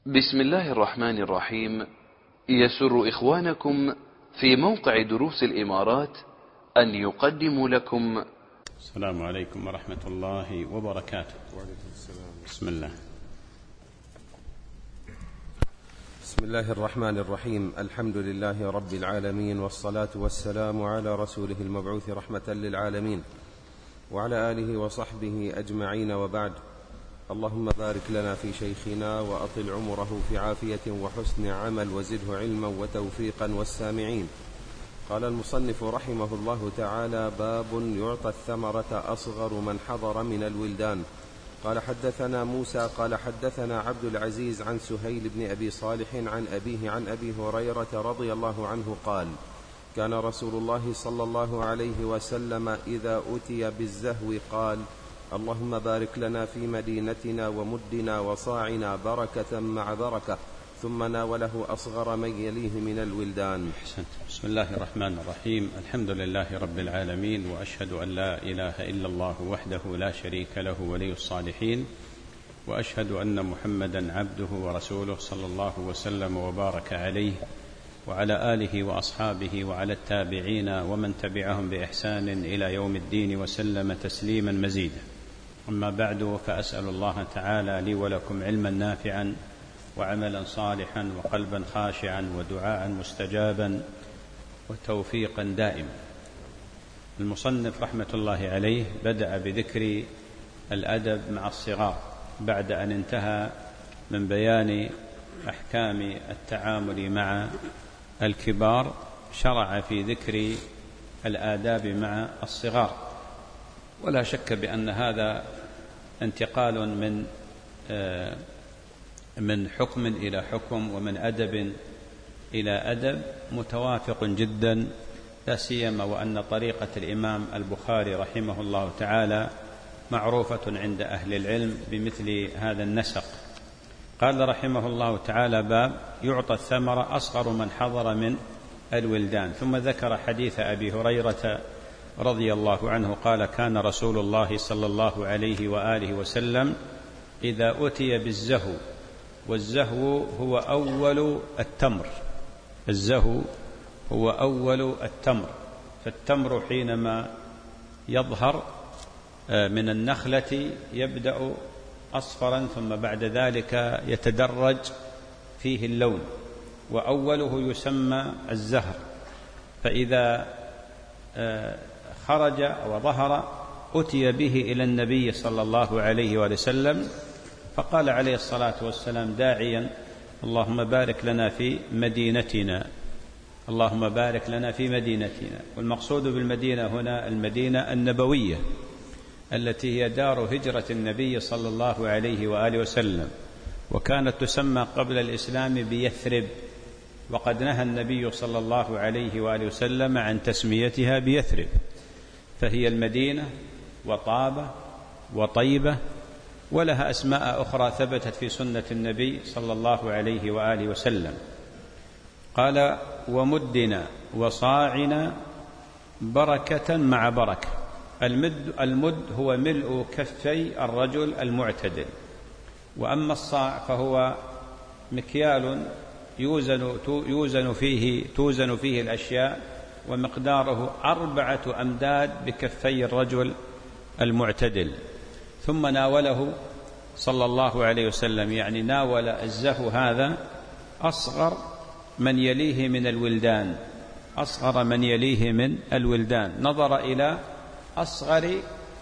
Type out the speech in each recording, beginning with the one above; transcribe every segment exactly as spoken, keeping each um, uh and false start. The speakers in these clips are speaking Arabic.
بسم الله الرحمن الرحيم. يسر إخوانكم في موقع دروس الإمارات أن يقدموا لكم. السلام عليكم ورحمة الله وبركاته. بسم الله. بسم الله الرحمن الرحيم. الحمد لله رب العالمين، والصلاة والسلام على رسوله المبعوث رحمة للعالمين وعلى آله وصحبه أجمعين، وبعد. اللهم بارك لنا في شيخنا وأطل عمره في عافية وحسن عمل، وزده علما وتوفيقا والسامعين. قال المصنف رحمه الله تعالى: باب يعطى الثمرة أصغر من حضر من الولدان. قال حدثنا موسى قال حدثنا عبد العزيز عن سهيل بن أبي صالح عن أبيه عن أبي هريرة رضي الله عنه قال: كان رسول الله صلى الله عليه وسلم إذا أتي بالزهو قال: اللهم بارك لنا في مدينتنا ومدنا وصاعنا بركة مع بركة، ثم ناوله أصغر من يليه من الولدان. أحسنت. بسم الله الرحمن الرحيم. الحمد لله رب العالمين، وأشهد أن لا إله إلا الله وحده لا شريك له ولي الصالحين، وأشهد أن محمدا عبده ورسوله صلى الله وسلم وبارك عليه وعلى آله وأصحابه وعلى التابعين ومن تبعهم بإحسان إلى يوم الدين وسلم تسليما مزيدا. أما بعد، فأسأل الله تعالى لي ولكم علما نافعا وعملا صالحا وقلبا خاشعا ودعاء مستجابا وتوفيقا دائما. المصنف رحمة الله عليه بدأ بذكر الأدب مع الصغار بعد أن انتهى من بيان أحكام التعامل مع الكبار، شرع في ذكر الآداب مع الصغار. ولا شك بأن هذا انتقال من من حكم إلى حكم ومن أدب إلى أدب متوافق جدا، لا سيما وأن طريقة الإمام البخاري رحمه الله تعالى معروفة عند أهل العلم بمثل هذا النسق. قال رحمه الله تعالى: باب يعطى الثمرة أصغر من حضر من الولدان. ثم ذكر حديث أبي هريرة رضي الله عنه قال: كان رسول الله صلى الله عليه وآله وسلم إذا أتي بالزهو، والزهو هو أول التمر، الزهو هو أول التمر، فالتمر حينما يظهر من النخلة يبدأ أصفرا، ثم بعد ذلك يتدرج فيه اللون، وأوله يسمى الزهر. فإذا خرج وظهر أتي به إلى النبي صلى الله عليه وسلم، فقال عليه الصلاة والسلام داعيا: اللهم بارك لنا في مدينتنا، اللهم بارك لنا في مدينتنا. والمقصود بالمدينة هنا المدينة النبوية التي هي دار هجرة النبي صلى الله عليه وآله وسلم، وكانت تسمى قبل الإسلام بيثرب، وقد نهى النبي صلى الله عليه وآله وسلم عن تسميتها بيثرب، فهي المدينة وطابة وطيبة، ولها أسماء أخرى ثبتت في سنة النبي صلى الله عليه وآله وسلم. قال: ومدنا وصاعنا بركة مع بركة. المد, المد هو ملء كفي الرجل المعتدل، وأما الصاع فهو مكيال يوزن, يوزن فيه توزن فيه الأشياء، ومقداره أربعة أمداد بكفي الرجل المعتدل. ثم ناوله صلى الله عليه وسلم، يعني ناول الزهو هذا أصغر من يليه من الولدان، أصغر من يليه من الولدان، نظر إلى أصغر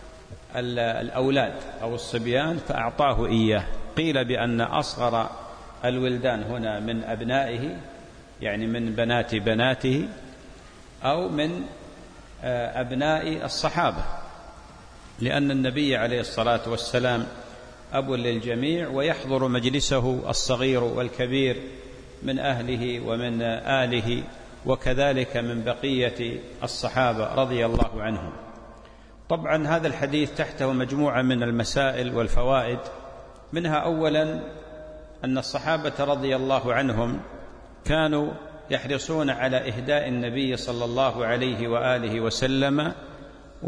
الأولاد أو الصبيان فأعطاه إياه. قيل بأن أصغر الولدان هنا من أبنائه، يعني من بنات بناته، أو من أبناء الصحابة، لأن النبي عليه الصلاة والسلام أب للجميع، ويحضر مجلسه الصغير والكبير من أهله ومن آله، وكذلك من بقية الصحابة رضي الله عنهم. طبعا هذا الحديث تحته مجموعة من المسائل والفوائد، منها أولا أن الصحابة رضي الله عنهم كانوا يحرصون على إهداء النبي صلى الله عليه وآله وسلم،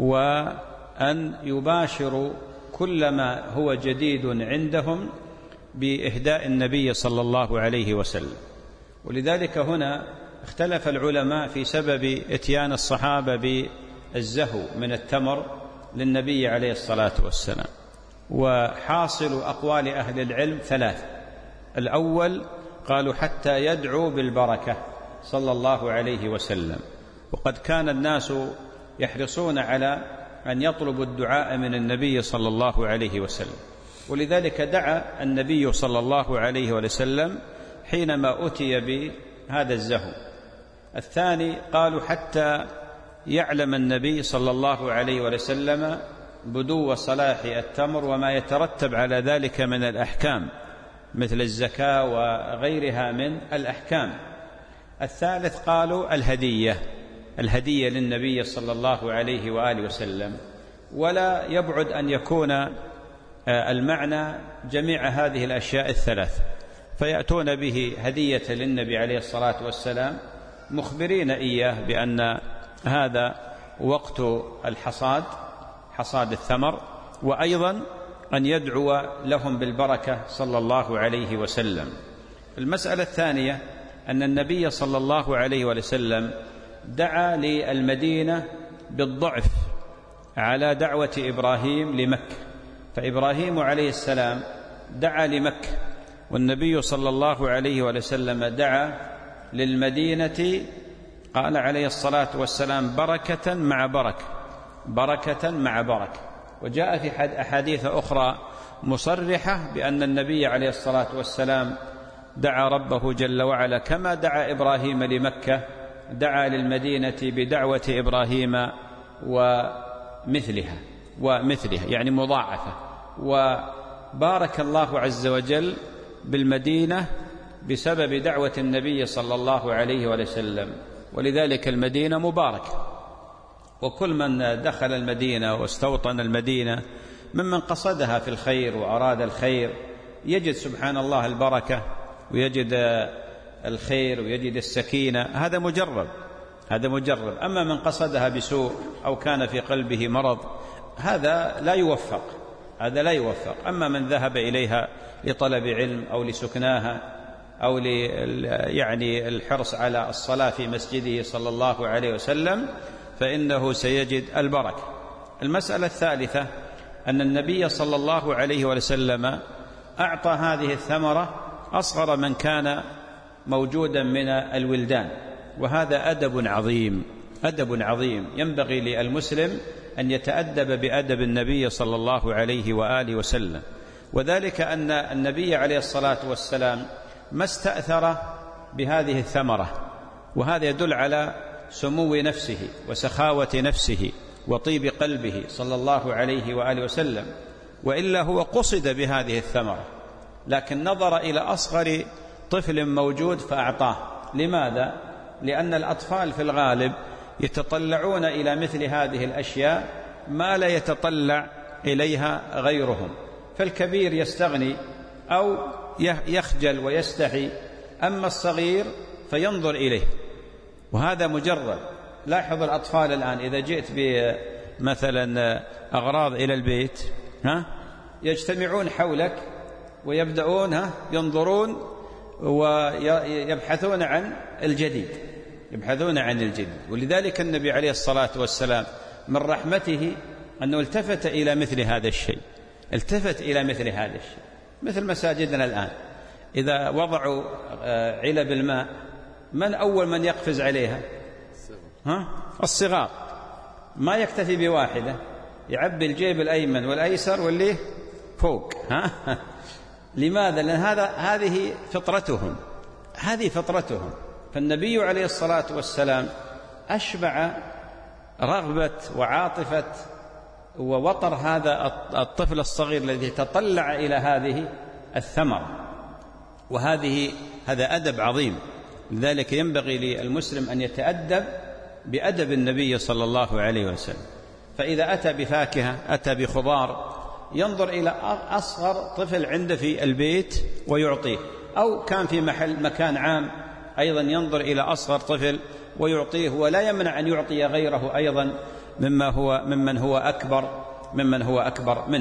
وأن يباشروا كل ما هو جديد عندهم بإهداء النبي صلى الله عليه وسلم. ولذلك هنا اختلف العلماء في سبب إتيان الصحابة بالزهو من التمر للنبي عليه الصلاة والسلام. وحاصل أقوال أهل العلم ثلاث: الأول قالوا حتى يدعو بالبركة صلى الله عليه وسلم، وقد كان الناس يحرصون على أن يطلبوا الدعاء من النبي صلى الله عليه وسلم، ولذلك دعا النبي صلى الله عليه وسلم حينما أتي بهذا الزهو. الثاني قالوا حتى يعلم النبي صلى الله عليه وسلم بدو صلاح التمر وما يترتب على ذلك من الأحكام مثل الزكاة وغيرها من الأحكام. الثالث قالوا الهدية، الهدية للنبي صلى الله عليه وآله وسلم. ولا يبعد أن يكون المعنى جميع هذه الأشياء الثلاث، فيأتون به هدية للنبي عليه الصلاة والسلام مخبرين إياه بأن هذا وقت الحصاد، حصاد الثمر، وأيضا أن يدعو لهم بالبركة صلى الله عليه وسلم. المسألة الثانية أن النبي صلى الله عليه وسلم دعا للمدينة بالضعف على دعوة إبراهيم لمكة، فإبراهيم عليه السلام دعا لمكة، والنبي صلى الله عليه وسلم دعا للمدينة، قال عليه الصلاة والسلام بركة مع بركة، بركة مع بركة. وجاء في أحاديث أخرى مصرحة بأن النبي عليه الصلاة والسلام دعا ربه جل وعلا كما دعا إبراهيم لمكة، دعا للمدينة بدعوة إبراهيم ومثلها ومثلها يعني مضاعفة. وبارك الله عز وجل بالمدينة بسبب دعوة النبي صلى الله عليه وسلم، ولذلك المدينة مباركة. وكل من دخل المدينة واستوطن المدينة ممن قصدها في الخير وأراد الخير يجد سبحان الله البركة ويجد الخير ويجد السكينة، هذا مجرب، هذا مجرب. أما من قصدها بسوء أو كان في قلبه مرض هذا لا يوفق، هذا لا يوفق. أما من ذهب إليها لطلب علم أو لسكناها أو ل يعني الحرص على الصلاة في مسجده صلى الله عليه وسلم فإنه سيجد البركة. المسألة الثالثة أن النبي صلى الله عليه وسلم أعطى هذه الثمرة أصغر من كان موجودا من الولدان، وهذا أدب عظيم، أدب عظيم ينبغي للمسلم أن يتأدب بأدب النبي صلى الله عليه وآله وسلم. وذلك أن النبي عليه الصلاة والسلام ما استأثر بهذه الثمرة، وهذا يدل على سمو نفسه وسخاوة نفسه وطيب قلبه صلى الله عليه وآله وسلم، وإلا هو قصد بهذه الثمرة، لكن نظر إلى أصغر طفل موجود فأعطاه. لماذا؟ لأن الأطفال في الغالب يتطلعون إلى مثل هذه الأشياء ما لا يتطلع إليها غيرهم، فالكبير يستغني أو يخجل ويستحي، أما الصغير فينظر إليه، وهذا مجرد. لاحظ الأطفال الآن إذا جئت بمثلا أغراض إلى البيت ها يجتمعون حولك ويبدأون ها ينظرون ويبحثون عن الجديد، يبحثون عن الجديد. ولذلك النبي عليه الصلاة والسلام من رحمته أنه التفت إلى مثل هذا الشيء، التفت إلى مثل هذا الشيء. مثل مساجدنا الآن إذا وضعوا علب الماء من أول من يقفز عليها؟ ها؟ الصغار. ما يكتفي بواحدة، يعبي الجيب الأيمن والأيسر واللي فوق. ها؟ لماذا؟ لأن هذا هذه فطرتهم، هذه فطرتهم. فالنبي عليه الصلاة والسلام أشبع رغبة وعاطفة ووطر هذا الطفل الصغير الذي تطلع إلى هذه الثمرة، وهذه هذا أدب عظيم. لذلك ينبغي للمسلم أن يتأدب بأدب النبي صلى الله عليه وسلم. فإذا أتى بفاكهة أتى بخضار ينظر إلى أصغر طفل عنده في البيت ويعطيه، أو كان في محل مكان عام أيضا ينظر إلى أصغر طفل ويعطيه، ولا يمنع أن يعطي غيره أيضا مما هو ممن هو أكبر ممن هو أكبر منه.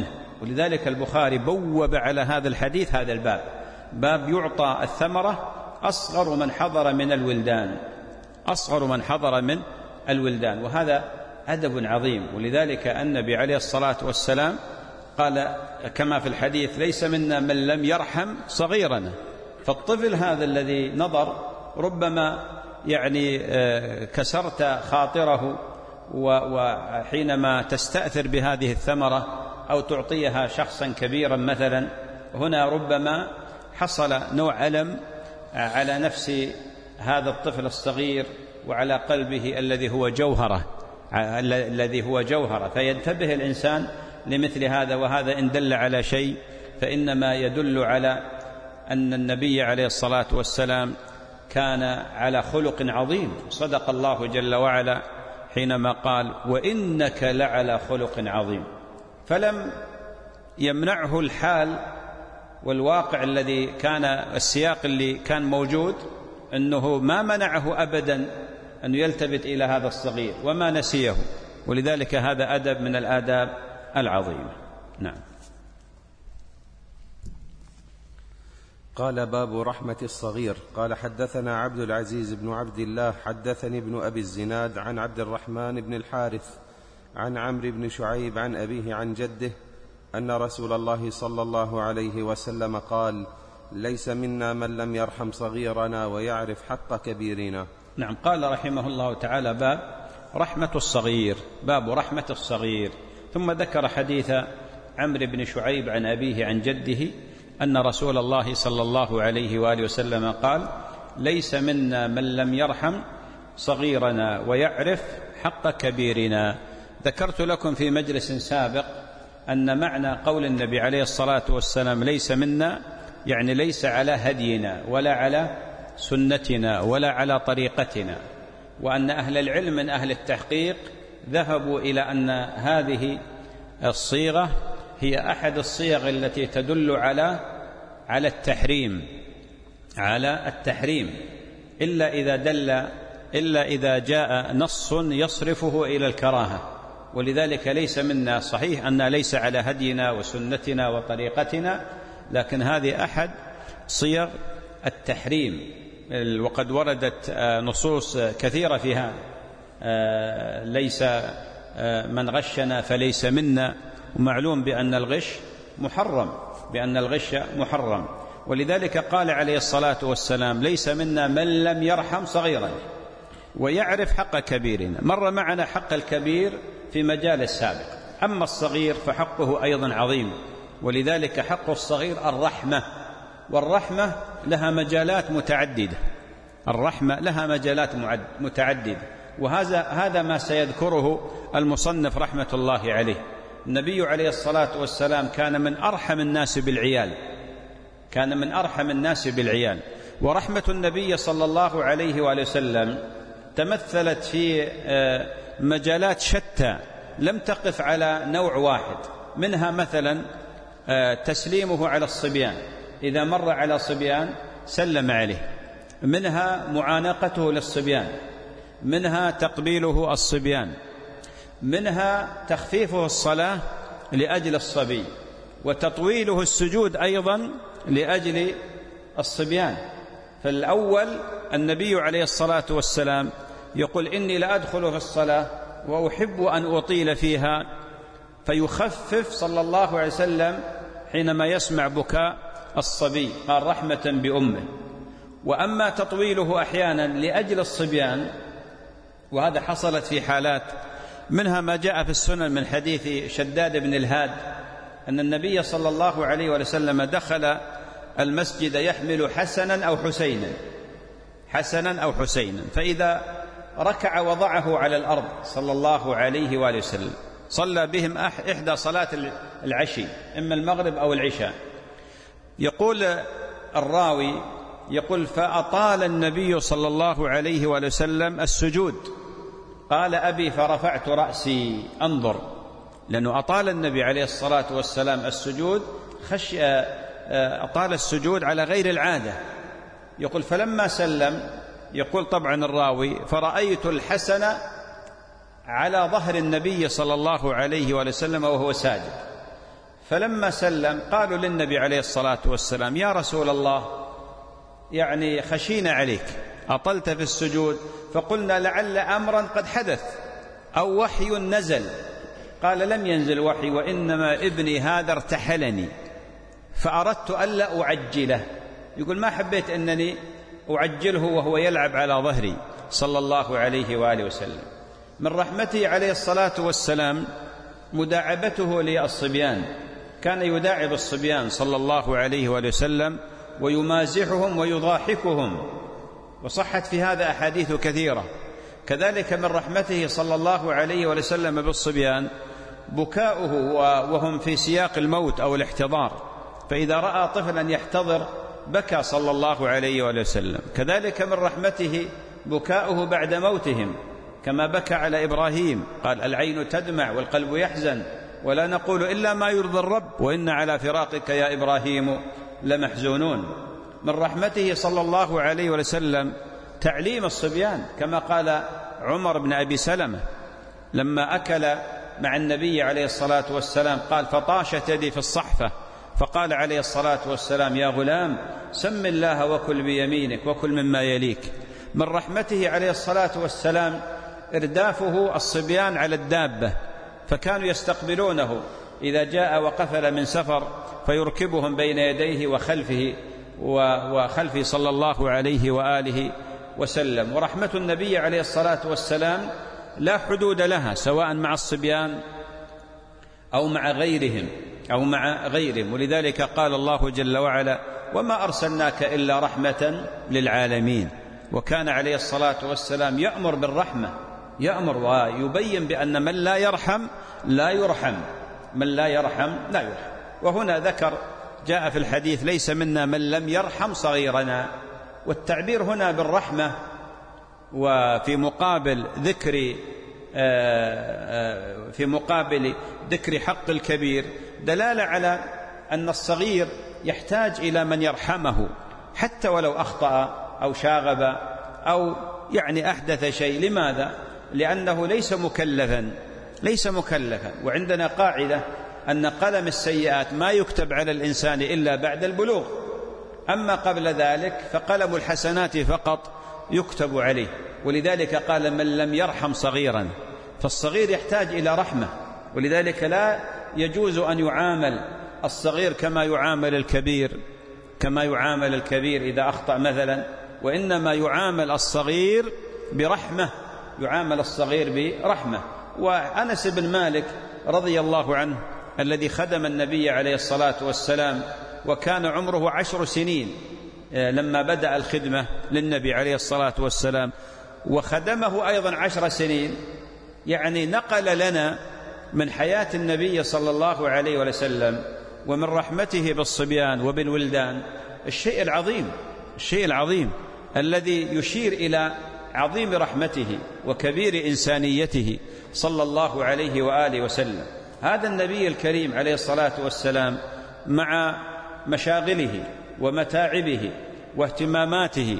ولذلك البخاري بوب على هذا الحديث هذا الباب، باب يعطى الثمرة أصغر من حضر من الولدان، أصغر من حضر من الولدان، وهذا أدب عظيم. ولذلك النبي عليه الصلاة والسلام قال كما في الحديث: ليس منا من لم يرحم صغيرنا. فالطفل هذا الذي نظر ربما يعني كسرت خاطره، وحينما تستأثر بهذه الثمرة أو تعطيها شخصا كبيرا مثلا، هنا ربما حصل نوع ألم على نفس هذا الطفل الصغير وعلى قلبه الذي هو جوهرة الذي هو جوهرة فينتبه الإنسان لمثل هذا. وهذا إن دل على شيء فإنما يدل على أن النبي عليه الصلاة والسلام كان على خلق عظيم. صدق الله جل وعلا حينما قال: وإنك لعلى خلق عظيم. فلم يمنعه الحال والواقع الذي كان، السياق اللي كان موجود، أنه ما منعه أبدا أن يلتفت إلى هذا الصغير وما نسيه. ولذلك هذا أدب من الآداب العظيمة. نعم. قال: باب رحمة الصغير. قال: حدثنا عبد العزيز بن عبد الله حدثني ابن أبي الزناد عن عبد الرحمن بن الحارث عن عمرو بن شعيب عن أبيه عن جده أن رسول الله صلى الله عليه وسلم قال: ليس منا من لم يرحم صغيرنا ويعرف حق كبيرنا. نعم. قال رحمه الله تعالى: باب رحمة الصغير، باب رحمة الصغير. ثم ذكر حديث عمرو بن شعيب عن أبيه عن جده أن رسول الله صلى الله عليه وآله وسلم قال: ليس منا من لم يرحم صغيرنا ويعرف حق كبيرنا. ذكرت لكم في مجلس سابق أن معنى قول النبي عليه الصلاة والسلام ليس منا يعني ليس على هدينا ولا على سنتنا ولا على طريقتنا، وأن أهل العلم من أهل التحقيق ذهبوا إلى أن هذه الصيغة هي أحد الصيغ التي تدل على على التحريم على التحريم إلا إذا دل إلا إذا جاء نص يصرفه إلى الكراهة. ولذلك ليس منا صحيح أن ليس على هدينا وسنتنا وطريقتنا، لكن هذه أحد صيغ التحريم، وقد وردت نصوص كثيرة فيها: ليس من غشنا فليس منا. ومعلوم بأن الغش محرم بأن الغش محرم. ولذلك قال عليه الصلاة والسلام: ليس منا من لم يرحم صغيرا ويعرف حق كبيرنا. مر معنا حق الكبير في مجال السابق، أما الصغير فحقه أيضا عظيم. ولذلك حق الصغير الرحمة، والرحمة لها مجالات متعددة الرحمة لها مجالات متعددة وهذا هذا ما سيذكره المصنف رحمة الله عليه. النبي عليه الصلاة والسلام كان من أرحم الناس بالعيال كان من أرحم الناس بالعيال ورحمة النبي صلى الله عليه وآله وسلم تمثلت في مجالات شتى، لم تقف على نوع واحد. منها مثلا تسليمه على الصبيان، إذا مر على صبيان سلم عليه. منها معانقته للصبيان، منها تقبيله الصبيان، منها تخفيفه الصلاة لأجل الصبي، وتطويله السجود أيضا لأجل الصبيان. فالأول النبي عليه الصلاة والسلام يقول: إني لأدخل في الصلاة وأحب أن أطيل فيها، فيخفف صلى الله عليه وسلم حينما يسمع بكاء الصبي، قال: رحمة بأمه. وأما تطويله أحيانا لأجل الصبيان، وهذا حصلت في حالات، منها ما جاء في السنن من حديث شداد بن الهاد أن النبي صلى الله عليه وسلم دخل المسجد يحمل حسنا أو حسينا حسنا أو حسينا فإذا ركع وضعه على الأرض صلى الله عليه وآله وسلم. صلى بهم إحدى صلاة العشي، إما المغرب أو العشاء. يقول الراوي يقول: فأطال النبي صلى الله عليه وآله وسلم السجود. قال أبي: فرفعت رأسي أنظر، لأنه أطال النبي عليه الصلاة والسلام السجود، خش أطال السجود على غير العادة. يقول: فلما سلم، يقول طبعا الراوي: فرأيت الحسن على ظهر النبي صلى الله عليه وسلم وهو ساجد، فلما سلم قالوا للنبي عليه الصلاة والسلام: يا رسول الله، يعني خشينا عليك، أطلت في السجود، فقلنا لعل أمرا قد حدث أو وحي نزل. قال: لم ينزل وحي، وإنما ابني هذا ارتحلني فأردت ألا أعجله. يقول: ما حبيت أنني أعجله وهو يلعب على ظهري صلى الله عليه وآله وسلم. من رحمته عليه الصلاة والسلام مداعبته للصبيان، كان يداعب الصبيان صلى الله عليه وآله وسلم ويمازحهم ويضاحكهم، وصحت في هذا أحاديث كثيرة. كذلك من رحمته صلى الله عليه وآله وسلم بالصبيان بكاؤه وهم في سياق الموت أو الاحتضار، فإذا رأى طفلا يحتضر بكى صلى الله عليه وآله وسلم. كذلك من رحمته بكاؤه بعد موتهم، كما بكى على إبراهيم، قال: العين تدمع والقلب يحزن ولا نقول إلا ما يرضي الرب وإن على فراقك يا إبراهيم لمحزونون. من رحمته صلى الله عليه وسلم تعليم الصبيان، كما قال عمر بن أبي سلمة لما أكل مع النبي عليه الصلاة والسلام، قال: فطاشت يدي في الصحفة، فقال عليه الصلاة والسلام: يا غلام، سم الله وكل بيمينك وكل مما يليك. من رحمته عليه الصلاة والسلام إردافه الصبيان على الدابة، فكانوا يستقبلونه إذا جاء وقفل من سفر فيركبهم بين يديه وخلفه وخلفه صلى الله عليه وآله وسلم. ورحمة النبي عليه الصلاة والسلام لا حدود لها، سواء مع الصبيان أو مع غيرهم أو مع غيرهم. ولذلك قال الله جل وعلا: وما أرسلناك إلا رحمة للعالمين. وكان عليه الصلاة والسلام يأمر بالرحمة، يأمر ويبين بأن من لا يرحم لا يرحم، من لا يرحم لا يرحم. وهنا ذكر جاء في الحديث: ليس منا من لم يرحم صغيرنا. والتعبير هنا بالرحمة وفي مقابل ذكر في مقابل ذكر حق الكبير دلالة على أن الصغير يحتاج إلى من يرحمه، حتى ولو أخطأ أو شاغب أو يعني أحدث شيء. لماذا؟ لأنه ليس مكلفا، ليس مكلفا. وعندنا قاعدة أن قلم السيئات ما يكتب على الإنسان إلا بعد البلوغ، أما قبل ذلك فقلم الحسنات فقط يكتب عليه. ولذلك قال: من لم يرحم صغيرا. فالصغير يحتاج إلى رحمة، ولذلك لا يجوز أن يعامل الصغير كما يعامل الكبير، كما يعامل الكبير إذا أخطأ مثلا، وإنما يعامل الصغير برحمة، يعامل الصغير برحمة. وأنس بن مالك رضي الله عنه الذي خدم النبي عليه الصلاة والسلام وكان عمره عشر سنين لما بدأ الخدمة للنبي عليه الصلاة والسلام، وخدمه أيضا عشر سنين، يعني نقل لنا من حياة النبي صلى الله عليه وسلم ومن رحمته بالصبيان وبالولدان الشيء العظيم، الشيء العظيم الذي يشير إلى عظيم رحمته وكبير إنسانيته صلى الله عليه وآله وسلم. هذا النبي الكريم عليه الصلاة والسلام مع مشاغله ومتاعبه واهتماماته،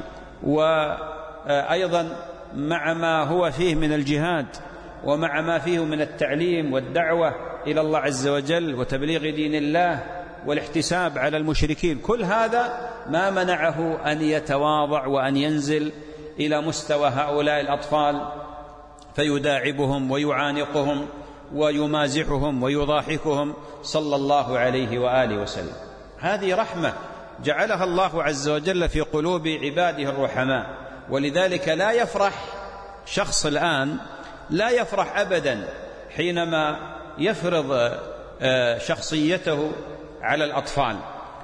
وأيضا مع ما هو فيه من الجهاد ومع ما فيه من التعليم والدعوة إلى الله عز وجل وتبليغ دين الله والاحتساب على المشركين، كل هذا ما منعه أن يتواضع وأن ينزل إلى مستوى هؤلاء الأطفال فيداعبهم ويعانقهم ويمازحهم ويضاحكهم صلى الله عليه وآله وسلم. هذه رحمة جعلها الله عز وجل في قلوب عباده الرحماء. ولذلك لا يفرح شخص الآن، لا يفرح أبدا حينما يفرض شخصيته على الأطفال،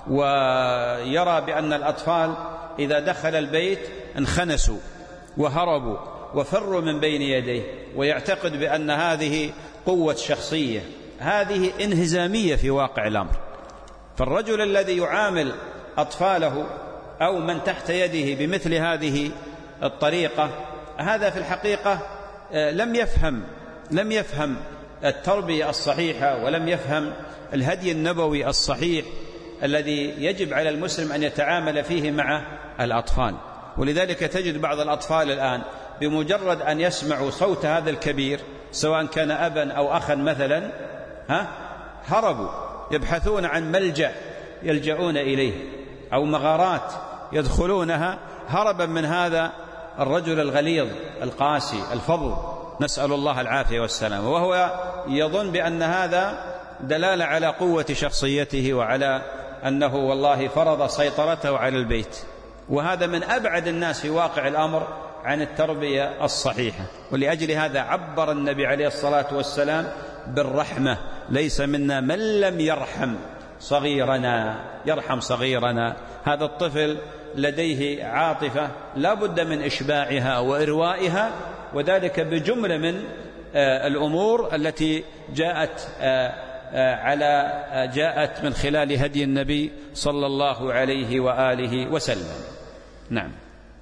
ويرى بأن الأطفال إذا دخل البيت انخنسوا وهربوا وفروا من بين يديه، ويعتقد بأن هذه قوة شخصية. هذه انهزامية في واقع الأمر. فالرجل الذي يعامل أطفاله أو من تحت يده بمثل هذه الطريقة، هذا في الحقيقة لم يفهم لم يفهم التربية الصحيحة، ولم يفهم الهدي النبوي الصحيح الذي يجب على المسلم أن يتعامل فيه مع الأطفال. ولذلك تجد بعض الأطفال الآن بمجرد أن يسمعوا صوت هذا الكبير، سواء كان أبا أو أخا مثلا، ها هربوا يبحثون عن ملجأ يلجؤون إليه أو مغارات يدخلونها هربا من هذا الرجل الغليظ القاسي الفظ، نسأل الله العافية والسلام، وهو يظن بأن هذا دلالة على قوة شخصيته وعلى أنه والله فرض سيطرته على البيت، وهذا من أبعد الناس في واقع الأمر عن التربية الصحيحة. ولأجل هذا عبر النبي عليه الصلاة والسلام بالرحمة: ليس منا من لم يرحم صغيرنا، يرحم صغيرنا. هذا الطفل لديه عاطفة لا بد من إشباعها وإروائها، وذلك بجملة من الأمور التي جاءت على جاءت من خلال هدي النبي صلى الله عليه وآله وسلم. نعم.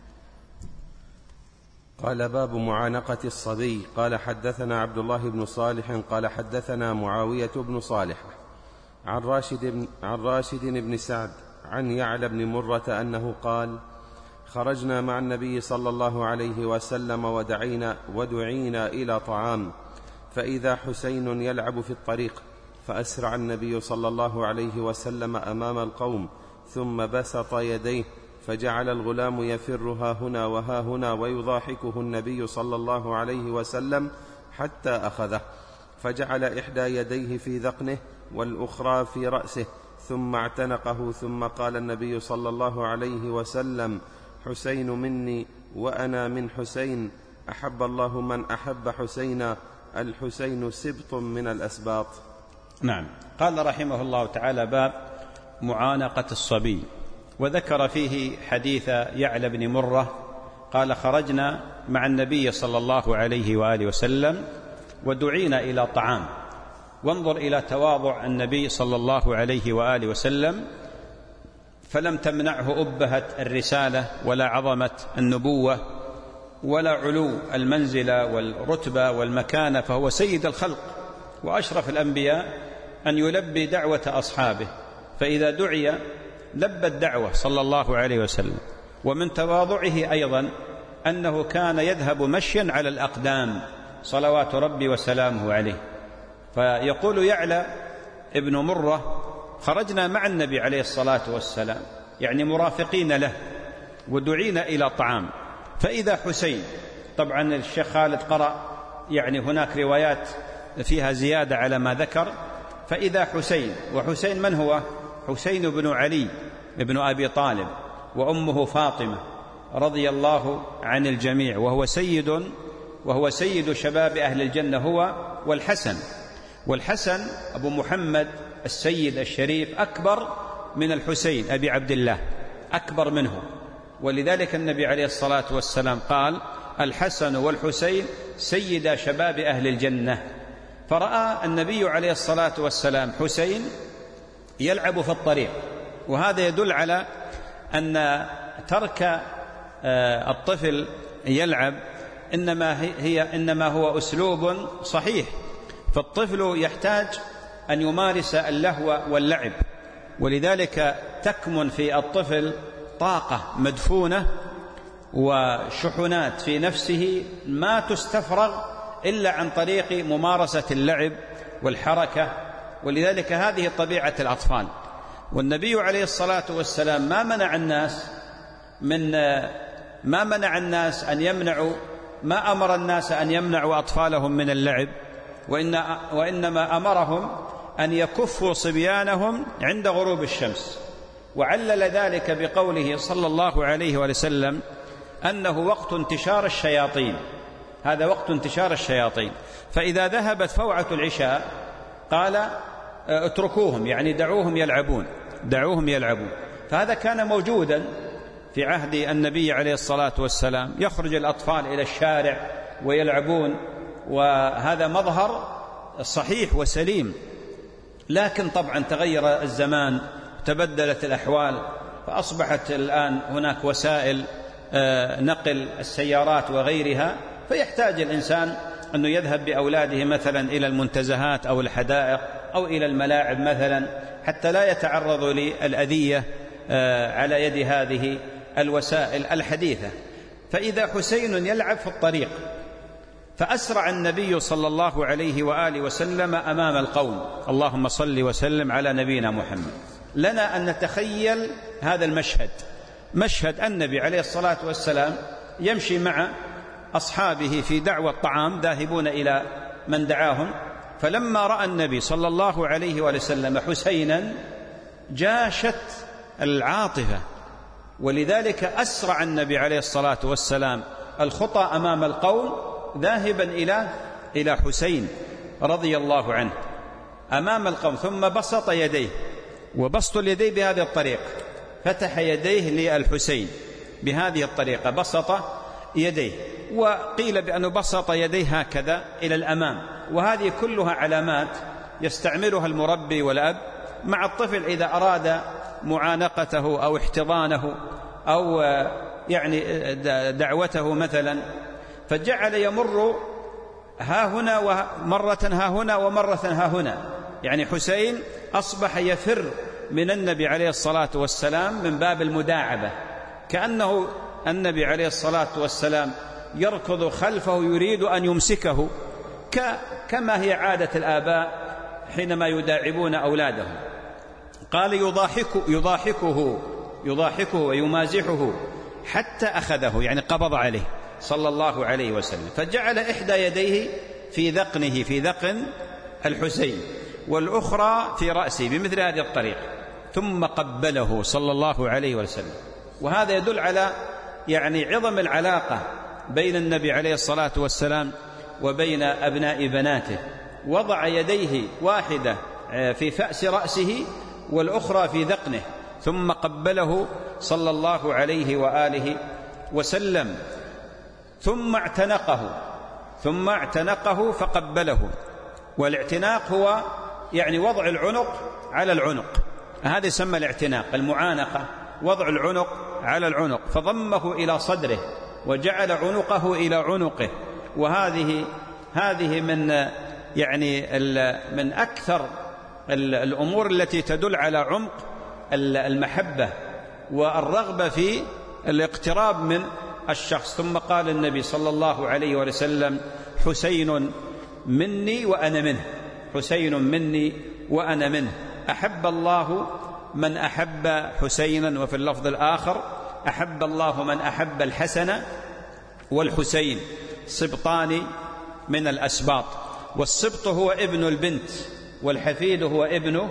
قال: باب معانقة الصبي. قال: حدثنا عبد الله بن صالح قال حدثنا معاوية بن صالح عن راشد بن, عن راشد بن سعد عن يعلى بن مرة أنه قال: خرجنا مع النبي صلى الله عليه وسلم ودعينا, ودعينا إلى طعام، فإذا حسين يلعب في الطريق، فأسرع النبي صلى الله عليه وسلم أمام القوم، ثم بسط يديه، فجعل الغلام يفر ها هنا وها هنا، ويضاحكه النبي صلى الله عليه وسلم حتى أخذه، فجعل إحدى يديه في ذقنه والأخرى في رأسه، ثم اعتنقه، ثم قال النبي صلى الله عليه وسلم: حسين مني وأنا من حسين، أحب الله من أحب حسينا، الحسين سبط من الأسباط. نعم. قال رحمه الله تعالى: باب معانقة الصبي. وذكر فيه حديث يعلى بن مرة قال: خرجنا مع النبي صلى الله عليه وآله وسلم ودعينا إلى طعام. وانظر إلى تواضع النبي صلى الله عليه وآله وسلم، فلم تمنعه أبهة الرسالة ولا عظمة النبوة ولا علو المنزلة والرتبة والمكانة، فهو سيد الخلق وأشرف الأنبياء، أن يلبي دعوة أصحابه، فإذا دعي لبى الدعوة صلى الله عليه وسلم. ومن تواضعه أيضا أنه كان يذهب مشيا على الأقدام صلوات ربي وسلامه عليه. فيقول يعلى ابن مرة: خرجنا مع النبي عليه الصلاة والسلام، يعني مرافقين له، ودعينا إلى طعام، فإذا حسين. طبعا الشيخ خالد قرأ يعني هناك روايات فيها زيادة على ما ذكر. فإذا حسين، وحسين من هو؟ حسين بن علي بن أبي طالب، وأمه فاطمة رضي الله عن الجميع، وهو سيد وهو سيد شباب أهل الجنة، هو والحسن. والحسن أبو محمد السيد الشريف أكبر من الحسين أبي عبد الله، أكبر منه، ولذلك النبي عليه الصلاة والسلام قال: الحسن والحسين سيدا شباب أهل الجنة. فرأى النبي عليه الصلاة والسلام حسين يلعب في الطريق، وهذا يدل على أن ترك الطفل يلعب إنما هي إنما هو أسلوب صحيح. فالطفل يحتاج أن يمارس اللهو واللعب، ولذلك تكمن في الطفل طاقة مدفونة وشحنات في نفسه ما تستفرغ إلا عن طريق ممارسة اللعب والحركة، ولذلك هذه طبيعة الأطفال. والنبي عليه الصلاة والسلام ما منع الناس من ما منع الناس أن يمنعوا ما أمر الناس أن يمنعوا أطفالهم من اللعب، وإن وإنما أمرهم أن يكفوا صبيانهم عند غروب الشمس، وعلل ذلك بقوله صلى الله عليه وسلم أنه وقت انتشار الشياطين، هذا وقت انتشار الشياطين، فإذا ذهبت فوعة العشاء قال اتركوهم، يعني دعوهم يلعبون دعوهم يلعبون. فهذا كان موجودا في عهد النبي عليه الصلاة والسلام، يخرج الأطفال إلى الشارع ويلعبون، وهذا مظهر صحيح وسليم. لكن طبعا تغير الزمان، تبدلت الأحوال، فأصبحت الآن هناك وسائل نقل السيارات وغيرها، فيحتاج الإنسان أنه يذهب بأولاده مثلا إلى المنتزهات أو الحدائق أو إلى الملاعب مثلا، حتى لا يتعرضوا للأذية على يد هذه الوسائل الحديثة. فإذا حسين يلعب في الطريق، فأسرع النبي صلى الله عليه وآله وسلم أمام القوم. اللهم صل وسلم على نبينا محمد. لنا أن نتخيل هذا المشهد، مشهد النبي عليه الصلاة والسلام يمشي مع أصحابه في دعوة الطعام ذاهبون إلى من دعاهم، فلما رأى النبي صلى الله عليه وسلم حسينا جاشت العاطفة، ولذلك أسرع النبي عليه الصلاة والسلام الخطى أمام القوم ذاهبا إلى إلى حسين رضي الله عنه أمام القوم، ثم بسط يديه، وبسط اليدين بهذه الطريقة، فتح يديه للحسين بهذه الطريقة، بسط يديه، وقيل بأنه بسط يديه هكذا إلى الأمام. وهذه كلها علامات يستعملها المربي والأب مع الطفل إذا أراد معانقته أو احتضانه أو يعني دعوته مثلا، فجعل يمر ها هنا ومرة ها هنا ومرة ها هنا، يعني حسين أصبح يفر من النبي عليه الصلاة والسلام من باب المداعبة، كأنه النبي عليه الصلاة والسلام يركض خلفه يريد أن يمسكه، كما هي عادة الآباء حينما يداعبون أولادهم. قال يضاحك يضاحكه يضاحكه ويمازحه حتى أخذه، يعني قبض عليه صلى الله عليه وسلم، فجعل إحدى يديه في ذقنه في ذقن الحسين والأخرى في رأسه بمثل هذه الطريقة، ثم قبله صلى الله عليه وسلم. وهذا يدل على يعني عظم العلاقة بين النبي عليه الصلاة والسلام وبين أبناء بناته. وضع يديه واحدة في فأس رأسه والأخرى في ذقنه، ثم قبله صلى الله عليه وآله وسلم، ثم اعتنقه ثم اعتنقه فقبله. والاعتناق هو يعني وضع العنق على العنق، هذا يسمى الاعتناق، المعانقة وضع العنق على العنق، فضمه إلى صدره وجعل عنقه إلى عنقه. وهذه هذه من يعني من أكثر الأمور التي تدل على عمق المحبة والرغبة في الاقتراب من الشخص. ثم قال النبي صلى الله عليه وسلم حسين مني وأنا منه، حسين مني وأنا منه، أحب الله من أحب حسينا. وفي اللفظ الآخر أحب الله من أحب الحسن والحسين، سبطان من الأسباط، والسبط هو ابن البنت، والحفيد هو ابن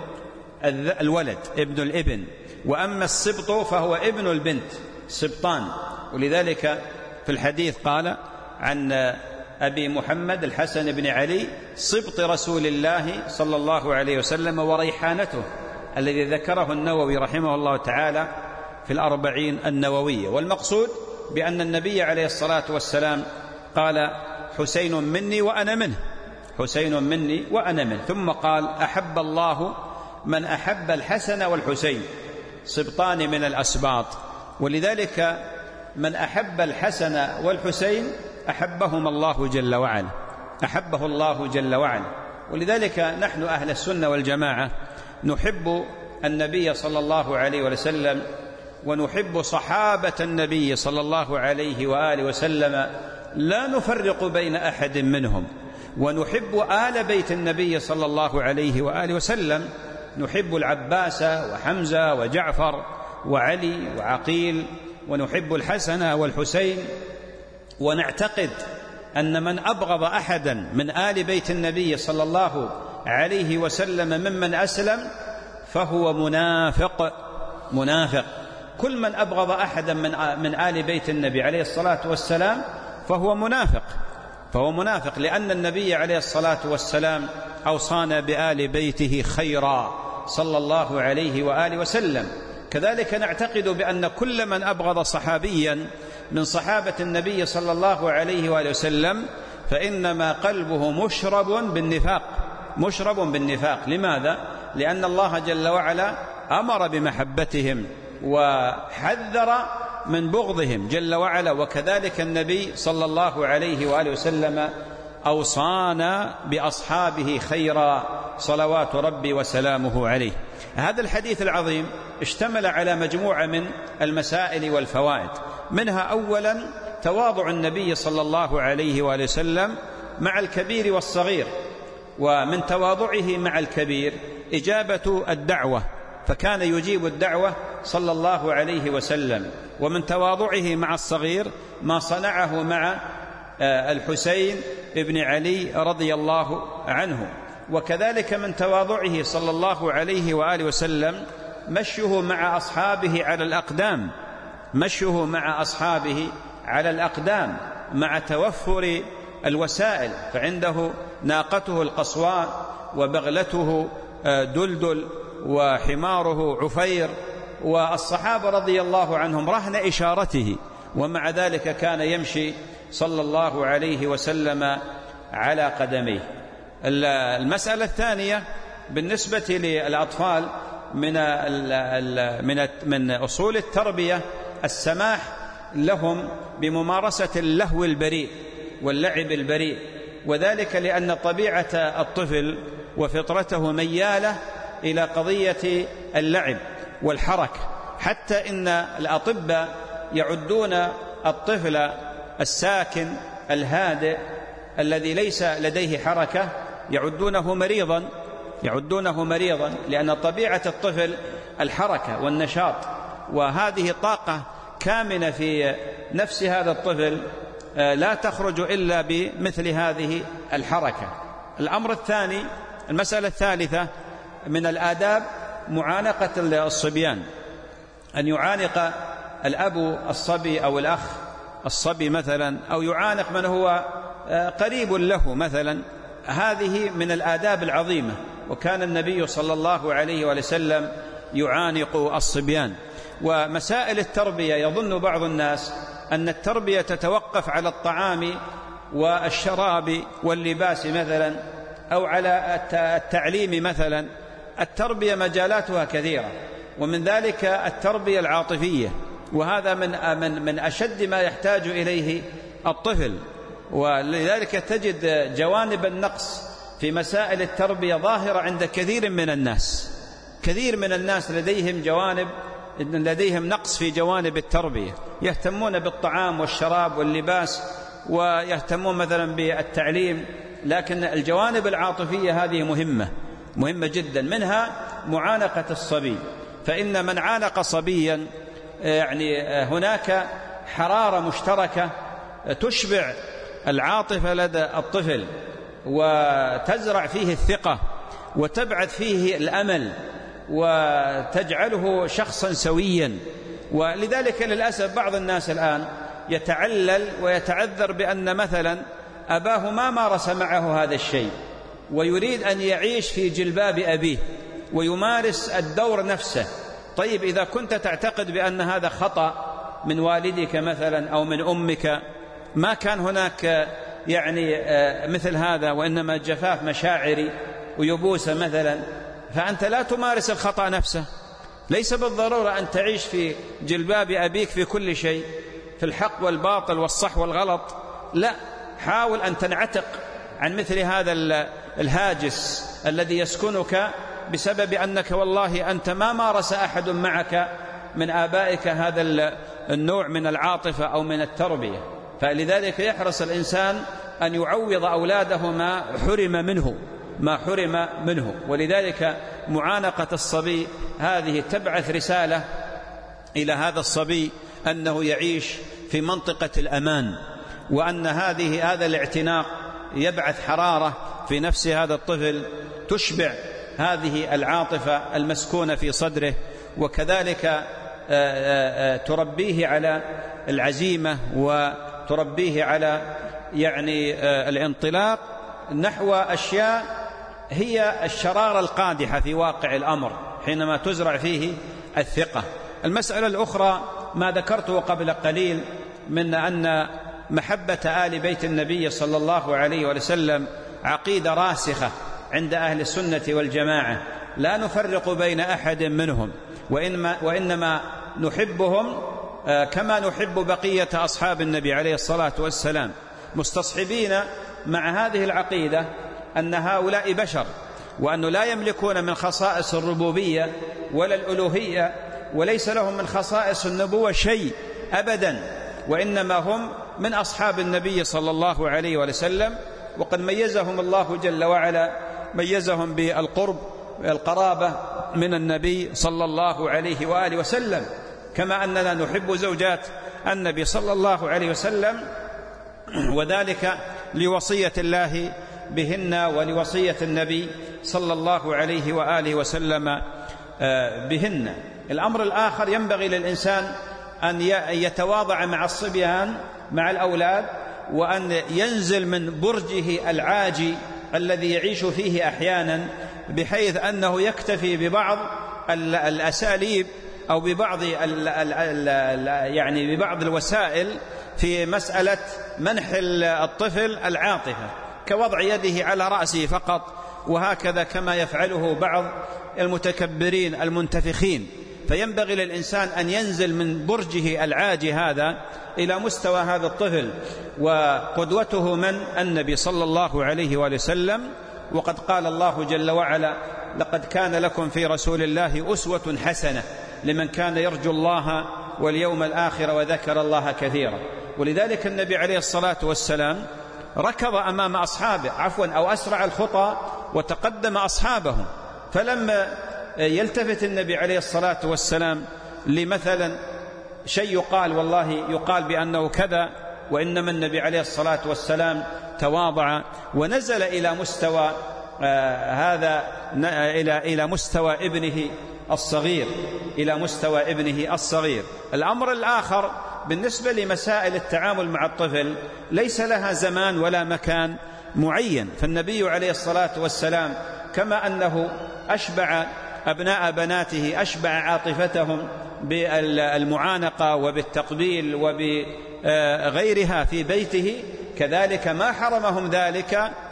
الولد ابن الابن، وأما السبط فهو ابن البنت، سبطان. ولذلك في الحديث قال عن أبي محمد الحسن بن علي سبط رسول الله صلى الله عليه وسلم وريحانته، الذي ذكره النووي رحمه الله تعالى في الأربعين النووية. والمقصود بأن النبي عليه الصلاة والسلام قال حسين مني وأنا منه، حسين مني وأنا منه، ثم قال أحب الله من أحب الحسن والحسين، سبطان من الأسباط. ولذلك من أحب الحسن والحسين أحبهما الله جل وعلا، أحبه الله جل وعلا. ولذلك نحن أهل السنة والجماعة نحب النبي صلى الله عليه وسلم، ونحب صحابة النبي صلى الله عليه وآله وسلم، لا نفرق بين أحد منهم، ونحب آل بيت النبي صلى الله عليه وآله وسلم، نحب العباس وحمزة وجعفر وعلي وعقيل، ونحب الحسن والحسين. ونعتقد أن من أبغض أحدا من آل بيت النبي صلى الله عليه وسلم ممن أسلم فهو منافق منافق كل من أبغض أحدا من من آل بيت النبي عليه الصلاة والسلام فهو منافق فهو منافق لأن النبي عليه الصلاة والسلام أوصانا بآل بيته خيرا صلى الله عليه وآله وسلم. كذلك نعتقد بأن كل من أبغض صحابيا من صحابة النبي صلى الله عليه وآله وسلم فإنما قلبه مشرب بالنفاق مشرب بالنفاق. لماذا؟ لأن الله جل وعلا أمر بمحبتهم وحذر من بغضهم جل وعلا، وكذلك النبي صلى الله عليه وآله وسلم أوصانا بأصحابه خيرا صلوات ربي وسلامه عليه. هذا الحديث العظيم اشتمل على مجموعة من المسائل والفوائد، منها أولا تواضع النبي صلى الله عليه وآله وسلم مع الكبير والصغير. ومن تواضعه مع الكبير إجابة الدعوة، فكان يجيب الدعوة صلى الله عليه وسلم. ومن تواضعه مع الصغير ما صنعه مع الحسين ابن علي رضي الله عنه. وكذلك من تواضعه صلى الله عليه وآله وسلم مشيه مع أصحابه على الأقدام، مشيه مع أصحابه على الأقدام مع توفر الوسائل، فعنده ناقته القصواء وبغلته دلدل وحماره عفير، والصحابة رضي الله عنهم رهن إشارته، ومع ذلك كان يمشي صلى الله عليه وسلم على قدميه. المسألة الثانية بالنسبة للأطفال من من من أصول التربية السماح لهم بممارسة اللهو البريء واللعب البريء، وذلك لأن طبيعة الطفل وفطرته ميالة إلى قضية اللعب والحركة، حتى إن الأطباء يعدون الطفل الساكن الهادئ الذي ليس لديه حركة يعدونه مريضا يعدونه مريضا لأن طبيعة الطفل الحركة والنشاط، وهذه طاقة كامنة في نفس هذا الطفل لا تخرج إلا بمثل هذه الحركة. الأمر الثاني، المسألة الثالثة من الآداب معانقة الصبيان، أن يعانق الأب الصبي أو الأخ الصبي مثلا، أو يعانق من هو قريب له مثلا. هذه من الآداب العظيمة، وكان النبي صلى الله عليه وسلم يعانق الصبيان. ومسائل التربية يظن بعض الناس أن التربية تتوقف على الطعام والشراب واللباس مثلا، أو على التعليم مثلا. التربية مجالاتها كثيرة، ومن ذلك التربية العاطفية، وهذا من من من أشد ما يحتاج إليه الطفل. ولذلك تجد جوانب النقص في مسائل التربية ظاهرة عند كثير من الناس. كثير من الناس لديهم جوانب لديهم نقص في جوانب التربية، يهتمون بالطعام والشراب واللباس، ويهتمون مثلا بالتعليم، لكن الجوانب العاطفية هذه مهمة مهمة جدا، منها معانقة الصبي. فإن من عانق صبيا يعني هناك حرارة مشتركة تشبع العاطفة لدى الطفل، وتزرع فيه الثقة، وتبعث فيه الأمل، وتجعله شخصا سويا. ولذلك للأسف بعض الناس الآن يتعلل ويتعذر بأن مثلا أباه ما مارس معه هذا الشيء، ويريد أن يعيش في جلباب أبيه ويمارس الدور نفسه. طيب إذا كنت تعتقد بأن هذا خطأ من والدك مثلا أو من أمك، ما كان هناك يعني مثل هذا، وإنما جفاف مشاعري ويبوس مثلا، فأنت لا تمارس الخطأ نفسه. ليس بالضرورة أن تعيش في جلباب أبيك في كل شيء، في الحق والباطل والصح والغلط، لا، حاول أن تنعتق عن مثل هذا الهاجس الذي يسكنك بسبب أنك والله أنت ما مارس أحد معك من آبائك هذا النوع من العاطفة أو من التربية. فلذلك يحرص الإنسان أن يعوض أولاده ما حرم منه ما حرم منه ولذلك معانقة الصبي هذه تبعث رسالة إلى هذا الصبي أنه يعيش في منطقة الأمان، وأن هذه هذا الاعتناق يبعث حرارة في نفس هذا الطفل تشبع هذه العاطفة المسكونة في صدره، وكذلك تربيه على العزيمة وتربيه على يعني الانطلاق نحو أشياء هي الشرارة القادحة في واقع الأمر حينما تزرع فيه الثقة. المسألة الأخرى ما ذكرته قبل قليل من أن محبة آل بيت النبي صلى الله عليه وسلم عقيدة راسخة عند أهل السنة والجماعة، لا نفرق بين أحد منهم، وإنما, وإنما نحبهم كما نحب بقية أصحاب النبي عليه الصلاة والسلام، مستصحبين مع هذه العقيدة أن هؤلاء بشر، وأنه لا يملكون من خصائص الربوبية ولا الألوهية، وليس لهم من خصائص النبوة شيء أبدا، وإنما هم من أصحاب النبي صلى الله عليه وسلم وقد ميزهم الله جل وعلا، ميزهم بالقرب القرابة من النبي صلى الله عليه وآله وسلم، كما أننا نحب زوجات النبي صلى الله عليه وسلم، وذلك لوصية الله بهن ولوصية النبي صلى الله عليه وآله وسلم بهن. الأمر الآخر، ينبغي للإنسان أن يتواضع مع الصبيان مع الأولاد، وأن ينزل من برجه العاجي الذي يعيش فيه أحيانا، بحيث أنه يكتفي ببعض الأساليب أو ببعض ال ال ال يعني ببعض الوسائل في مسألة منح الطفل العاطفة، كوضع يده على رأسه فقط، وهكذا كما يفعله بعض المتكبرين المنتفخين. فينبغي للإنسان أن ينزل من برجه العاجي هذا إلى مستوى هذا الطفل، وقدوته من؟ النبي صلى الله عليه وآله وسلم. وقد قال الله جل وعلا: لقد كان لكم في رسول الله أسوة حسنة لمن كان يرجو الله واليوم الآخر وذكر الله كثيرا. ولذلك النبي عليه الصلاة والسلام ركض أمام أصحابه، عفوا أو أسرع الخطى وتقدم أصحابهم، فلما يلتفت النبي عليه الصلاة والسلام لمثلا شيء يقال والله يقال بأنه كذا، وإنما النبي عليه الصلاة والسلام تواضع ونزل إلى مستوى آه هذا إلى إلى مستوى ابنه الصغير إلى مستوى ابنه الصغير. الأمر الآخر بالنسبة لمسائل التعامل مع الطفل ليس لها زمان ولا مكان معين، فالنبي عليه الصلاة والسلام كما أنه أشبع أبناء بناته، أشبع عاطفتهم بالمعانقة وبالتقبيل وبغيرها في بيته، كذلك ما حرمهم ذلك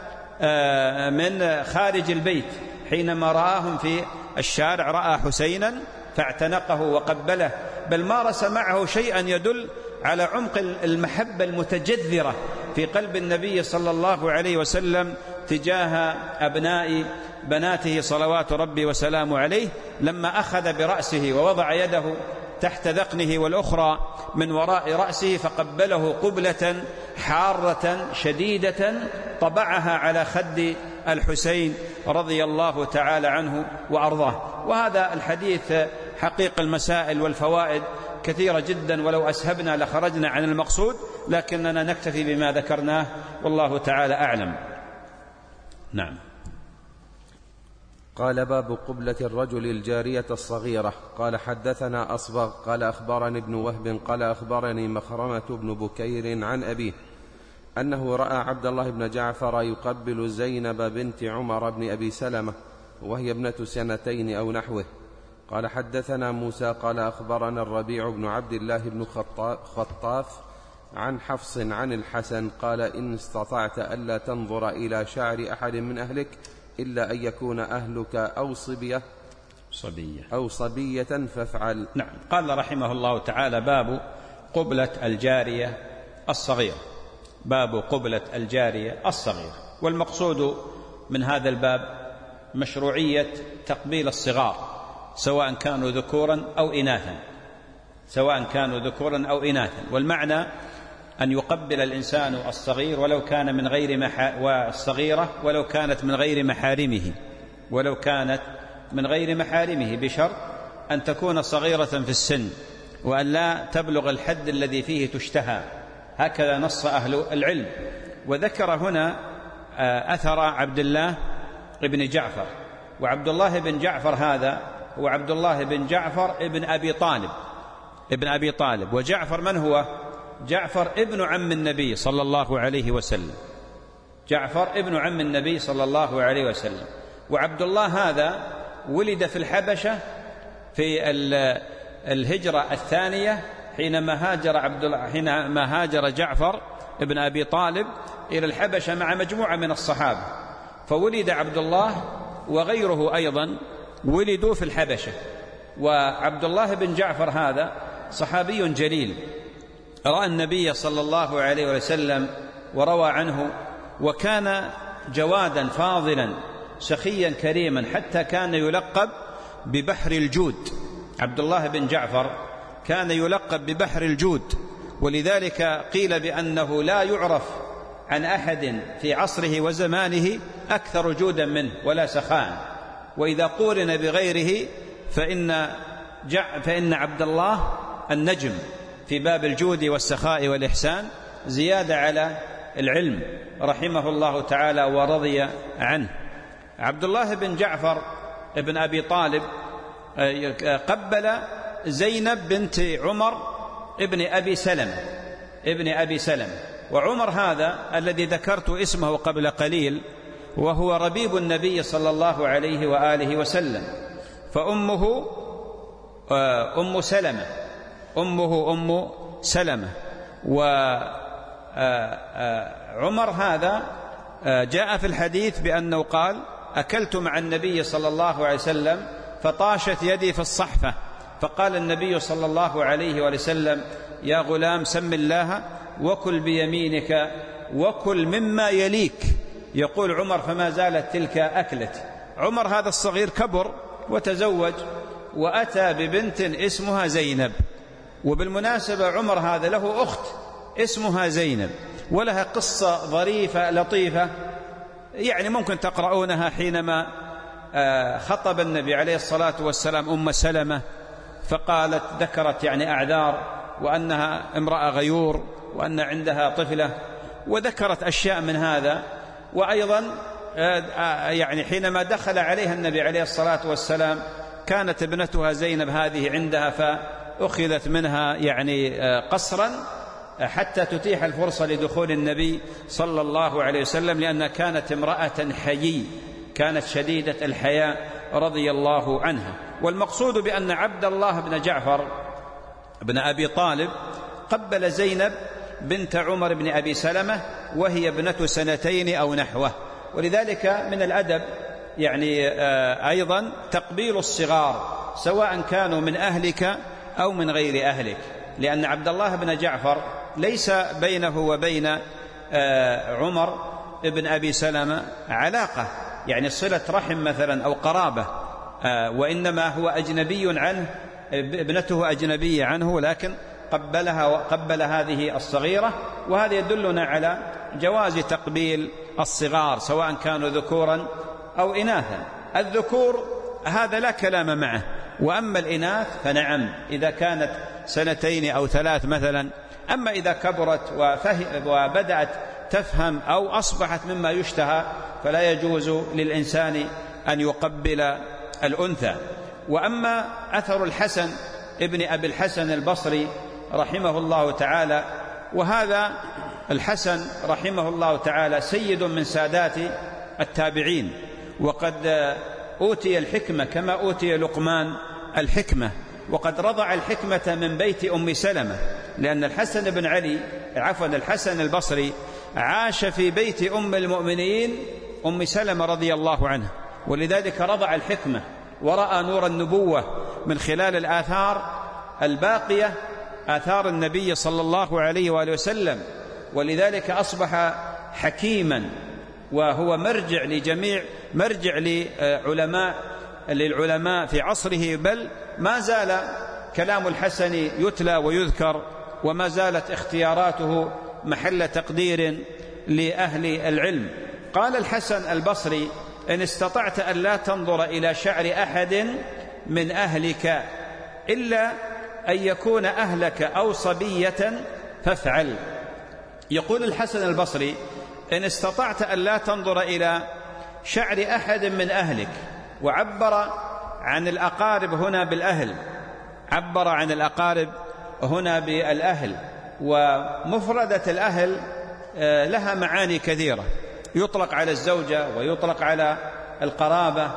من خارج البيت. حينما رآهم في الشارع رأى حسينا فاعتنقه وقبله، بل مارس معه شيئا يدل على عمق المحبة المتجذرة في قلب النبي صلى الله عليه وسلم تجاه أبناء بناته صلوات ربي وسلامه عليه، لما أخذ برأسه ووضع يده تحت ذقنه والأخرى من وراء رأسه فقبله قبلة حارة شديدة طبعها على خد الحسين رضي الله تعالى عنه وأرضاه. وهذا الحديث حقيقة المسائل والفوائد كثيرة جدا، ولو أسهبنا لخرجنا عن المقصود، لكننا نكتفي بما ذكرناه والله تعالى أعلم. نعم. قال: باب قبلة الرجل الجارية الصغيرة. قال: حدثنا أصبغ قال أخبرني ابن وهب قال أخبرني مخرمة بن بكير عن أبيه أنه رأى عبد الله بن جعفر يقبل زينب بنت عمر بن أبي سلمة وهي ابنة سنتين أو نحوه. قال: حدثنا موسى قال أخبرنا الربيع بن عبد الله بن خطاف عن حفص عن الحسن قال: إن استطعت ألا تنظر إلى شعر أحد من أهلك إلا أن يكون أهلك أو صبية صبية أو صبية فافعل. نعم. قال رحمه الله تعالى: باب قبلة الجارية الصغيرة. باب قبلة الجارية الصغيرة. والمقصود من هذا الباب مشروعية تقبيل الصغار، سواء كانوا ذكورا أو إناثا، سواء كانوا ذكورا أو إناثا. والمعنى أن يقبل الإنسان الصغير ولو كان من غير محا... والصغيرة ولو كانت من غير محارمه، ولو كانت من غير محارمه، بشرط أن تكون صغيرة في السن وأن لا تبلغ الحد الذي فيه تشتهى، هكذا نص أهل العلم. وذكر هنا أثر عبد الله بن جعفر، وعبد الله بن جعفر هذا هو عبد الله بن جعفر ابن أبي طالب ابن أبي طالب وجعفر من هو؟ جعفر ابن عم النبي صلى الله عليه وسلم، جعفر ابن عم النبي صلى الله عليه وسلم. وعبد الله هذا ولد في الحبشة في الهجرة الثانية، حينما هاجر عبد الله حينما هاجر جعفر ابن أبي طالب إلى الحبشة مع مجموعة من الصحابة، فولد عبد الله وغيره أيضا ولدوا في الحبشة. وعبد الله بن جعفر هذا صحابي جليل، رأى النبي صلى الله عليه وسلم وروى عنه، وكان جوادا فاضلا سخيا كريما، حتى كان يلقب ببحر الجود. عبد الله بن جعفر كان يلقب ببحر الجود، ولذلك قيل بأنه لا يعرف عن أحد في عصره وزمانه أكثر جودا منه ولا سخاء، وإذا قورن بغيره فإن, فإن عبد الله النجم في باب الجود والسخاء والإحسان زيادة على العلم رحمه الله تعالى ورضي عنه. عبد الله بن جعفر بن أبي طالب قبل زينب بنت عمر ابن أبي سلمة ابن أبي سلمة وعمر هذا الذي ذكرت اسمه قبل قليل وهو ربيب النبي صلى الله عليه وآله وسلم، فأمه أم سلمة أمه أم سلمة. وعمر هذا جاء في الحديث بأنه قال: أكلت مع النبي صلى الله عليه وسلم فطاشت يدي في الصحفة، فقال النبي صلى الله عليه وسلم: يا غلام سم الله وكل بيمينك وكل مما يليك. يقول عمر: فما زالت تلك أكلت. عمر هذا الصغير كبر وتزوج وأتى ببنت اسمها زينب، وبالمناسبة عمر هذا له أخت اسمها زينب ولها قصة ظريفة لطيفة يعني ممكن تقرؤونها. حينما خطب النبي عليه الصلاة والسلام أم سلمة فقالت ذكرت يعني أعذار وأنها امرأة غيور وأن عندها طفلة وذكرت أشياء من هذا. وأيضا يعني حينما دخل عليها النبي عليه الصلاة والسلام كانت ابنتها زينب هذه عندها فأخذت منها يعني قصرا حتى تتيح الفرصة لدخول النبي صلى الله عليه وسلم، لأنها كانت امرأة حيي، كانت شديدة الحياء رضي الله عنها. والمقصود بأن عبد الله بن جعفر بن أبي طالب قبل زينب بنت عمر بن أبي سلمة وهي ابنة سنتين أو نحوه. ولذلك من الأدب يعني أيضا تقبيل الصغار سواء كانوا من أهلك أو من غير أهلك، لأن عبد الله بن جعفر ليس بينه وبين عمر بن أبي سلمة علاقة يعني صلة رحم مثلا أو قرابة، وإنما هو أجنبي عنه، ابنته أجنبية عنه، ولكن قبلها وقبل هذه الصغيرة. وهذا يدلنا على جواز تقبيل الصغار سواء كانوا ذكورا أو إناثا. الذكور هذا لا كلام معه، وأما الإناث فنعم إذا كانت سنتين أو ثلاث مثلا. أما إذا كبرت وبدأت تفهم أو أصبحت مما يشتهى فلا يجوز للإنسان أن يقبل الأنثى. وأما أثر الحسن ابن أبي الحسن البصري رحمه الله تعالى، وهذا الحسن رحمه الله تعالى سيد من سادات التابعين، وقد أوتي الحكمة كما أوتي لقمان الحكمة، وقد رضع الحكمة من بيت أم سلمة، لأن الحسن بن علي عفوا الحسن البصري عاش في بيت أم المؤمنين أم سلمة رضي الله عنها، ولذلك رضع الحكمة ورأى نور النبوة من خلال الآثار الباقية، آثار النبي صلى الله عليه وآله وسلم، ولذلك أصبح حكيما وهو مرجع لجميع مرجع لعلماء للعلماء في عصره، بل ما زال كلام الحسن يتلى ويذكر، وما زالت اختياراته محل تقدير لأهل العلم. قال الحسن البصري: إن استطعت أن لا تنظر إلى شعر أحد من أهلك إلا أن يكون أهلك أو صبية فافعل. يقول الحسن البصري: إن استطعت أن لا تنظر إلى شعر أحد من أهلك، وعبر عن الأقارب هنا بالأهل، عبر عن الأقارب هنا بالأهل، ومفردة الأهل لها معاني كثيرة، يطلق على الزوجة ويطلق على القرابة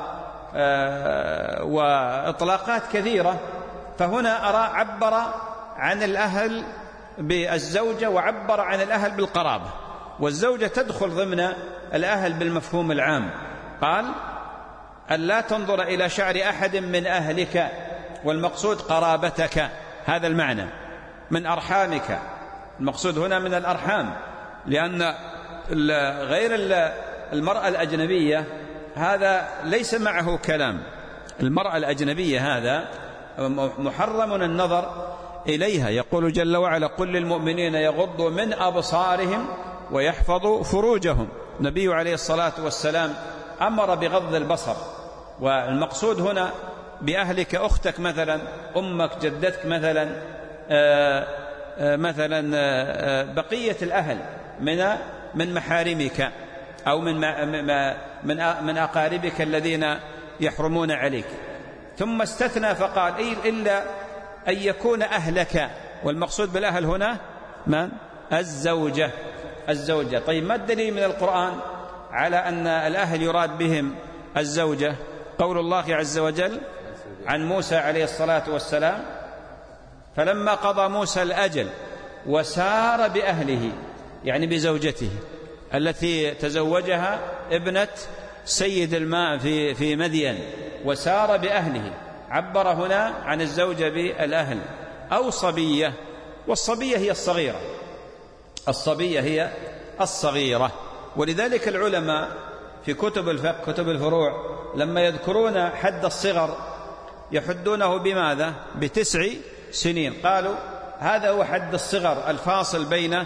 وإطلاقات كثيرة. فهنا أرى عبر عن الأهل بالزوجة وعبر عن الأهل بالقرابة، والزوجة تدخل ضمن الأهل بالمفهوم العام. قال: أن لا تنظر إلى شعر أحد من أهلك، والمقصود قرابتك، هذا المعنى، من أرحامك، المقصود هنا من الأرحام، لأن غير المرأة الأجنبية هذا ليس معه كلام. المرأة الأجنبية هذا محرم النظر إليها. يقول جل وعلا: قل للمؤمنين يغضوا من أبصارهم ويحفظوا فروجهم. النبي عليه الصلاة والسلام أمر بغض البصر، والمقصود هنا بأهلك أختك مثلا، أمك، جدتك مثلا، آآ آآ مثلا آآ بقية الأهل من من محارمك أو من من من أقاربك الذين يحرمون عليك. ثم استثنى فقال إلا أن يكون أهلك، والمقصود بالأهل هنا من؟ الزوجة. الزوجة. طيب ما الدليل من القرآن على أن الأهل يراد بهم الزوجة؟ قول الله عز وجل عن موسى عليه الصلاة والسلام: فلما قضى موسى الأجل وسار بأهله، يعني بزوجته التي تزوجها ابنة سيد الماء في في مدين، وسار بأهله، عبر هنا عن الزوجة بالأهل. أو صبية، والصبية هي الصغيرة، الصبية هي الصغيرة. ولذلك العلماء في كتب الفقه، كتب الفروع، لما يذكرون حد الصغر يحدونه بماذا؟ بتسع سنين. قالوا هذا هو حد الصغر الفاصل بين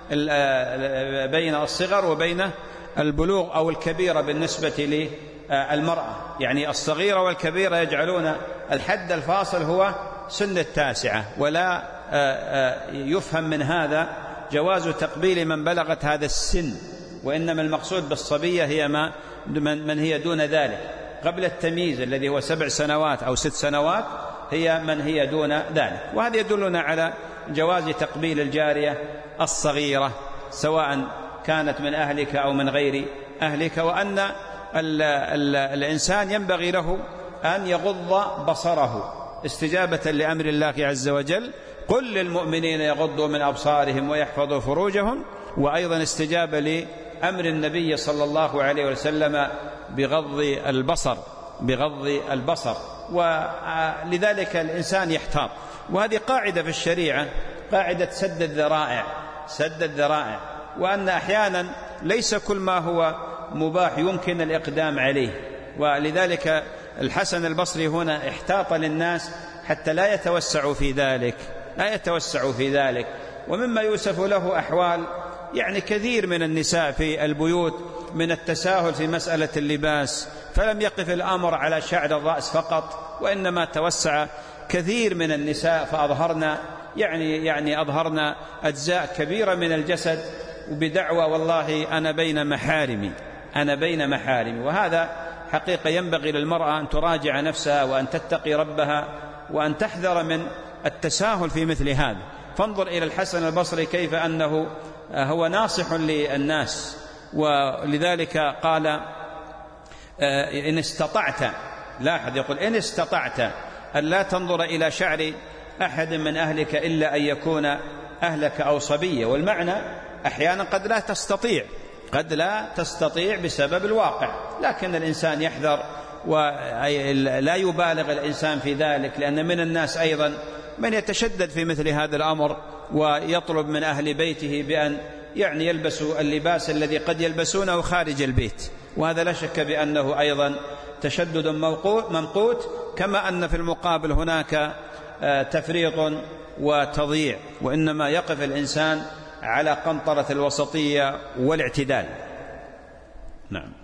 بين الصغر وبين البلوغ أو الكبيرة بالنسبة للمرأة، يعني الصغيرة والكبيرة يجعلون الحد الفاصل هو سن التاسعة، ولا يفهم من هذا جواز تقبيل من بلغت هذا السن، وإنما المقصود بالصبية هي ما من هي دون ذلك قبل التمييز الذي هو سبع سنوات أو ست سنوات، هي من هي دون ذلك. وهذا يدلنا على جواز تقبيل الجارية الصغيرة سواء كانت من أهلك أو من غير أهلك، وأن ال ال الإنسان ينبغي له أن يغض بصره استجابة لأمر الله عز وجل: قل للمؤمنين يغضوا من أبصارهم ويحفظوا فروجهم، وأيضا استجابة لأمر النبي صلى الله عليه وسلم بغض البصر بغض البصر ولذلك الإنسان يحتاط. وهذه قاعدة في الشريعة، قاعدة سد الذرائع، سد الذرائع، وأن أحيانا ليس كل ما هو مباح يمكن الإقدام عليه. ولذلك الحسن البصري هنا احتاط للناس حتى لا يتوسعوا في ذلك لا يتوسعوا في ذلك ومما يوصف له أحوال يعني كثير من النساء في البيوت من التساهل في مسألة اللباس، فلم يقف الأمر على شعر الرأس فقط، وإنما توسع كثير من النساء فأظهرنا يعني يعني أظهرنا أجزاء كبيرة من الجسد، وبدعوى والله أنا بين محارمي أنا بين محارمي. وهذا حقيقة ينبغي للمرأة أن تراجع نفسها وأن تتقي ربها وأن تحذر من التساهل في مثل هذا. فانظر إلى الحسن البصري كيف أنه هو ناصح للناس، ولذلك قال إن استطعت، لاحظ يقول إن استطعت أن لا تنظر إلى شعر أحد من أهلك إلا أن يكون أهلك أو صبية. والمعنى أحيانا قد لا تستطيع قد لا تستطيع بسبب الواقع، لكن الإنسان يحذر ولا يبالغ الإنسان في ذلك، لأن من الناس أيضا من يتشدد في مثل هذا الأمر ويطلب من أهل بيته بأن يعني يلبسوا اللباس الذي قد يلبسونه خارج البيت، وهذا لا شك بأنه أيضا تشدد ممقوت، كما أن في المقابل هناك تفريط وتضييع، وإنما يقف الإنسان على قنطرة الوسطية والاعتدال. نعم.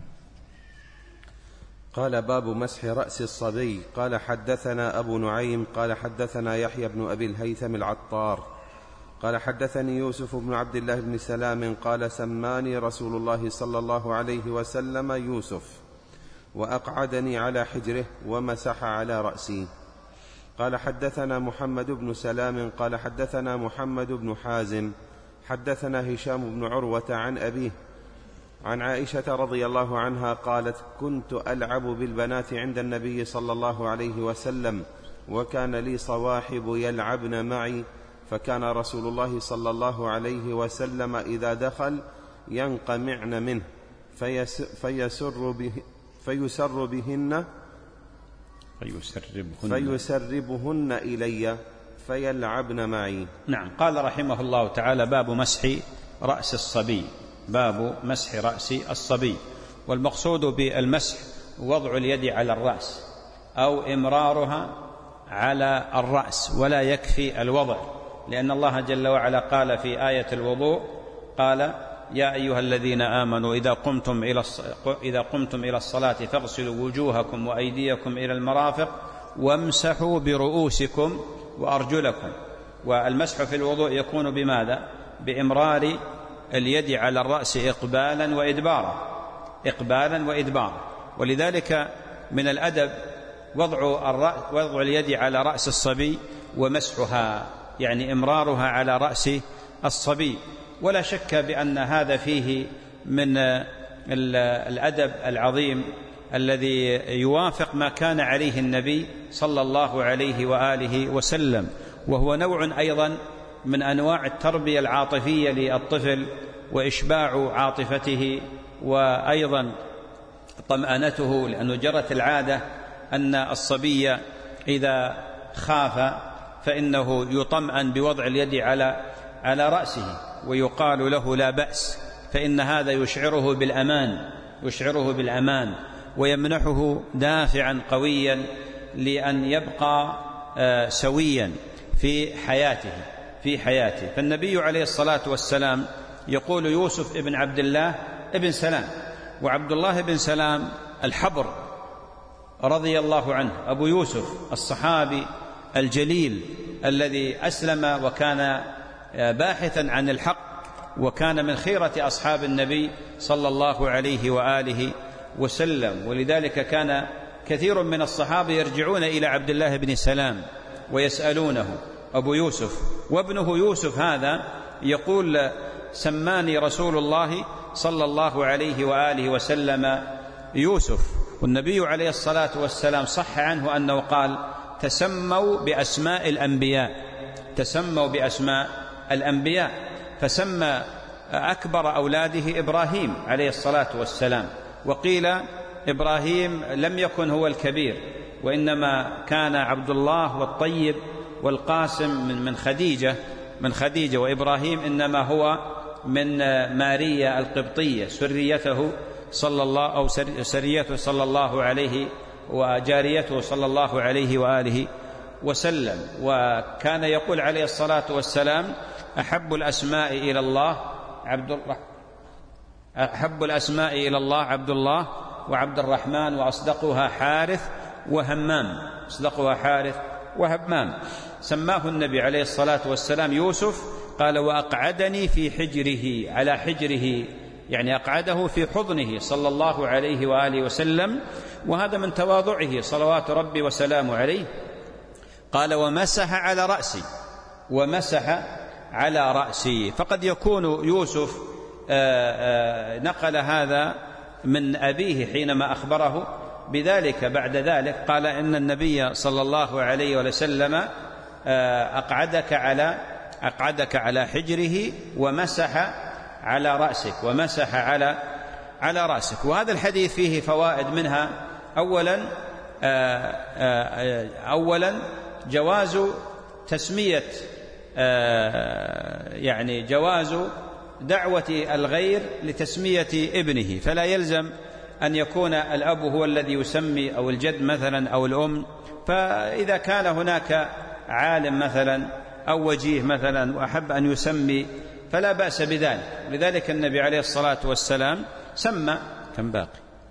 قال: باب مسح رأس الصبي. قال: حدثنا أبو نعيم قال حدثنا يحيى بن أبي الهيثم العطار قال حدثني يوسف بن عبد الله بن سلام قال: سماني رسول الله صلى الله عليه وسلم يوسف، وأقعدني على حجره ومسح على رأسي. قال: حدثنا محمد بن سلام قال حدثنا محمد بن حازم حدثنا هشام بن عروة عن أبيه عن عائشة رضي الله عنها قالت: كنت ألعب بالبنات عند النبي صلى الله عليه وسلم، وكان لي صواحب يلعبن معي، فكان رسول الله صلى الله عليه وسلم إذا دخل ينقمعن منه فيس فيسر, به فيسر بهن فيسربهن, فيسربهن إلي فيلعبن معي. نعم. قال رحمه الله تعالى: باب مسح رأس الصبي. باب مسح رأس الصبي. والمقصود بالمسح وضع اليد على الرأس أو إمرارها على الرأس، ولا يكفي الوضع، لأن الله جل وعلا قال في آية الوضوء قال: يا أيها الذين آمنوا إذا قمتم إلى إذا قمتم إلى الصلاة فاغسلوا وجوهكم وأيديكم إلى المرافق وامسحوا برؤوسكم وأرجلكم. والمسح في الوضوء يكون بماذا؟ بإمرار اليد على الرأس إقبالا وإدبارا إقبالا وإدبارا. ولذلك من الأدب وضع الرأس وضع اليد على رأس الصبي ومسحها، يعني إمرارها على رأس الصبي. ولا شك بأن هذا فيه من الأدب العظيم الذي يوافق ما كان عليه النبي صلى الله عليه وآله وسلم، وهو نوع أيضا من أنواع التربية العاطفية للطفل وإشباع عاطفته وأيضا طمأنته، لأنه جرت العادة أن الصبي إذا خاف فإنه يطمئن بوضع اليد على على رأسه ويقال له لا بأس، فإن هذا يشعره بالأمان يشعره بالأمان ويمنحه دافعا قويا لأن يبقى سويا في حياته في حياته فالنبي عليه الصلاة والسلام يقول يوسف ابن عبد الله ابن سلام، وعبد الله بن سلام الحبر رضي الله عنه أبو يوسف الصحابي الجليل الذي أسلم وكان باحثا عن الحق وكان من خيرة أصحاب النبي صلى الله عليه وآله وسلم. ولذلك كان كثير من الصحابة يرجعون إلى عبد الله بن سلام ويسألونه أبو يوسف، وابنه يوسف هذا يقول سماني رسول الله صلى الله عليه وآله وسلم يوسف. والنبي عليه الصلاة والسلام صح عنه أنه قال تسموا بأسماء الأنبياء تسموا بأسماء الأنبياء فسمى أكبر أولاده إبراهيم عليه الصلاة والسلام، وقيل إبراهيم لم يكن هو الكبير وإنما كان عبد الله والطيب والقاسم من من خديجة من خديجة وإبراهيم إنما هو من ماريا القبطية سريته صلى الله أو سريته صلى الله عليه وجاريته صلى الله عليه وآله وسلم. وكان يقول عليه الصلاة والسلام أحب الأسماء إلى الله عبد الله أحب الأسماء إلى الله عبد الله وعبد الرحمن وأصدقها حارث وهمام أصدقها حارث وهمام. سماه النبي عليه الصلاة والسلام يوسف، قال وأقعدني في حجره على حجره، يعني أقعده في حضنه صلى الله عليه وآله وسلم، وهذا من تواضعه صلوات ربي وسلامه عليه. قال ومسح على رأسي ومسح على رأسي. فقد يكون يوسف آآ آآ نقل هذا من أبيه حينما أخبره بذلك. بعد ذلك قال إن النبي صلى الله عليه وسلم أقعدك على أقعدك على حجره ومسح على رأسك ومسح على على رأسك. وهذا الحديث فيه فوائد، منها أولا أولا جواز تسمية يعني جواز دعوة الغير لتسمية ابنه، فلا يلزم أن يكون الأب هو الذي يسمي أو الجد مثلا أو الأم. فإذا كان هناك عالم مثلا أو وجيه مثلا وأحب أن يسمي فلا بأس بذلك. لذلك النبي عليه الصلاة والسلام سمى. كم باقي؟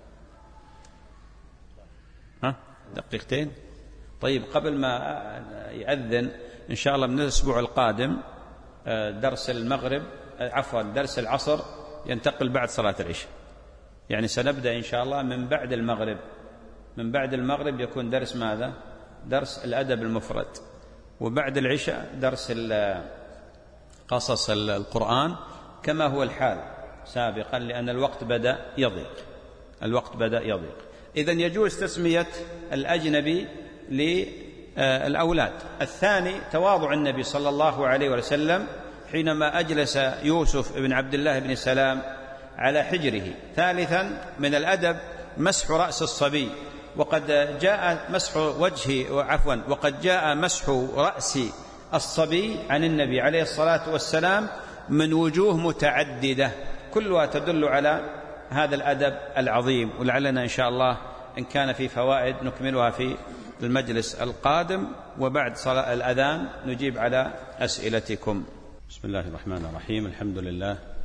ها دقيقتين. طيب قبل ما يأذن إن شاء الله من الأسبوع القادم درس المغرب عفوا درس العصر ينتقل بعد صلاة العشاء، يعني سنبدأ إن شاء الله من بعد المغرب من بعد المغرب يكون درس ماذا؟ درس الأدب المفرد، وبعد العشاء درس قصص القرآن كما هو الحال سابقا، لأن الوقت بدأ يضيق الوقت بدأ يضيق إذن يجوز تسمية الأجنبي للأولاد. الثاني تواضع النبي صلى الله عليه وسلم حينما أجلس يوسف بن عبد الله بن سلام على حجره. ثالثا من الأدب مسح رأس الصبي، وقد جاء مسح وجه عفوا وقد جاء مسح رأس الصبي عن النبي عليه الصلاة والسلام من وجوه متعددة كلها تدل على هذا الأدب العظيم. ولعلنا إن شاء الله إن كان في فوائد نكملها في المجلس القادم، وبعد صلاة الأذان نجيب على أسئلتكم. بسم الله الرحمن الرحيم. الحمد لله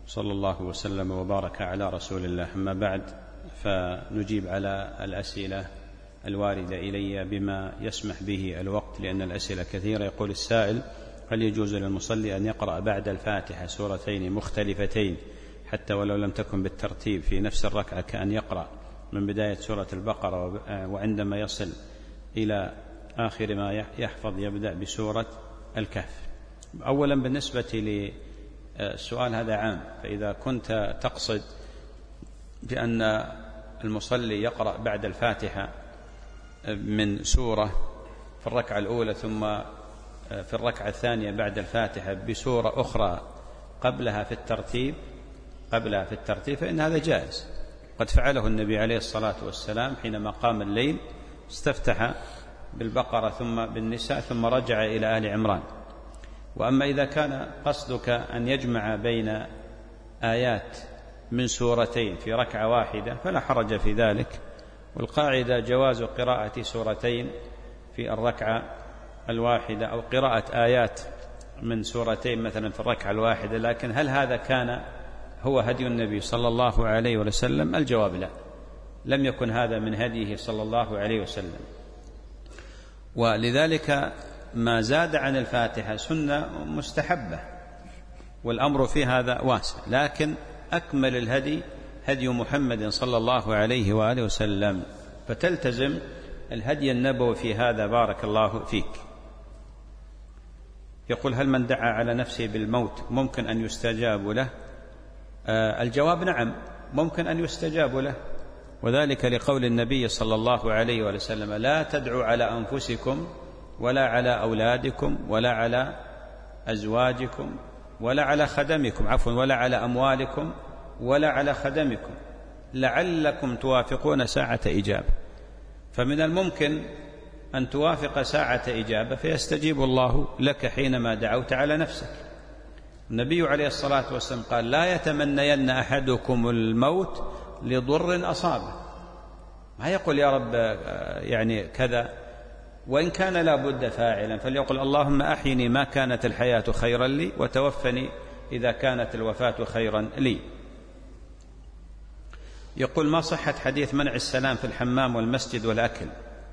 صلى الله وسلم وبارك على رسول الله. أما بعد، فنجيب على الأسئلة الواردة إلي بما يسمح به الوقت، لأن الأسئلة كثيرة. يقول السائل: هل يجوز للمصلي أن يقرأ بعد الفاتحة سورتين مختلفتين حتى ولو لم تكن بالترتيب في نفس الركعة، كأن يقرأ من بداية سورة البقرة وعندما يصل إلى آخر ما يحفظ يبدأ بسورة الكهف؟ أولا، بالنسبة للسؤال هذا عام، فإذا كنت تقصد بأن المصلي يقرأ بعد الفاتحة من سورة في الركعة الأولى ثم في الركعة الثانية بعد الفاتحة بسورة أخرى قبلها في الترتيب قبلها في الترتيب فإن هذا جائز. قد فعله النبي عليه الصلاة والسلام حينما قام الليل، استفتح بالبقرة ثم بالنساء ثم رجع إلى آل عمران. وأما إذا كان قصدك أن يجمع بين آيات من سورتين في ركعة واحدة فلا حرج في ذلك، والقاعدة جواز قراءة سورتين في الركعة الواحدة أو قراءة آيات من سورتين مثلا في الركعة الواحدة. لكن هل هذا كان هو هدي النبي صلى الله عليه وسلم؟ الجواب لا، لم يكن هذا من هديه صلى الله عليه وسلم. ولذلك ما زاد عن الفاتحة سنة مستحبة، والأمر في هذا واسع، لكن أكمل الهدي هدي محمد صلى الله عليه وآله وسلم، فتلتزم الهدي النبوي في هذا. بارك الله فيك. يقول: هل من دعا على نفسه بالموت ممكن أن يستجاب له؟ آه الجواب نعم، ممكن أن يستجاب له، وذلك لقول النبي صلى الله عليه وسلم: لا تدعوا على أنفسكم ولا على أولادكم ولا على أزواجكم ولا على خدمكم عفوا ولا على أموالكم ولا على خدمكم لعلكم توافقون ساعة إجابة. فمن الممكن أن توافق ساعة إجابة فيستجيب الله لك حينما دعوت على نفسك. النبي عليه الصلاة والسلام قال: لا يتمنين أحدكم الموت لضر أصابه. ما يقول يا رب يعني كذا، وإن كان لا بد فاعلا فليقل: اللهم أحيني ما كانت الحياة خيرا لي، وتوفني إذا كانت الوفاة خيرا لي. يقول: ما صحة حديث منع السلام في الحمام والمسجد والأكل؟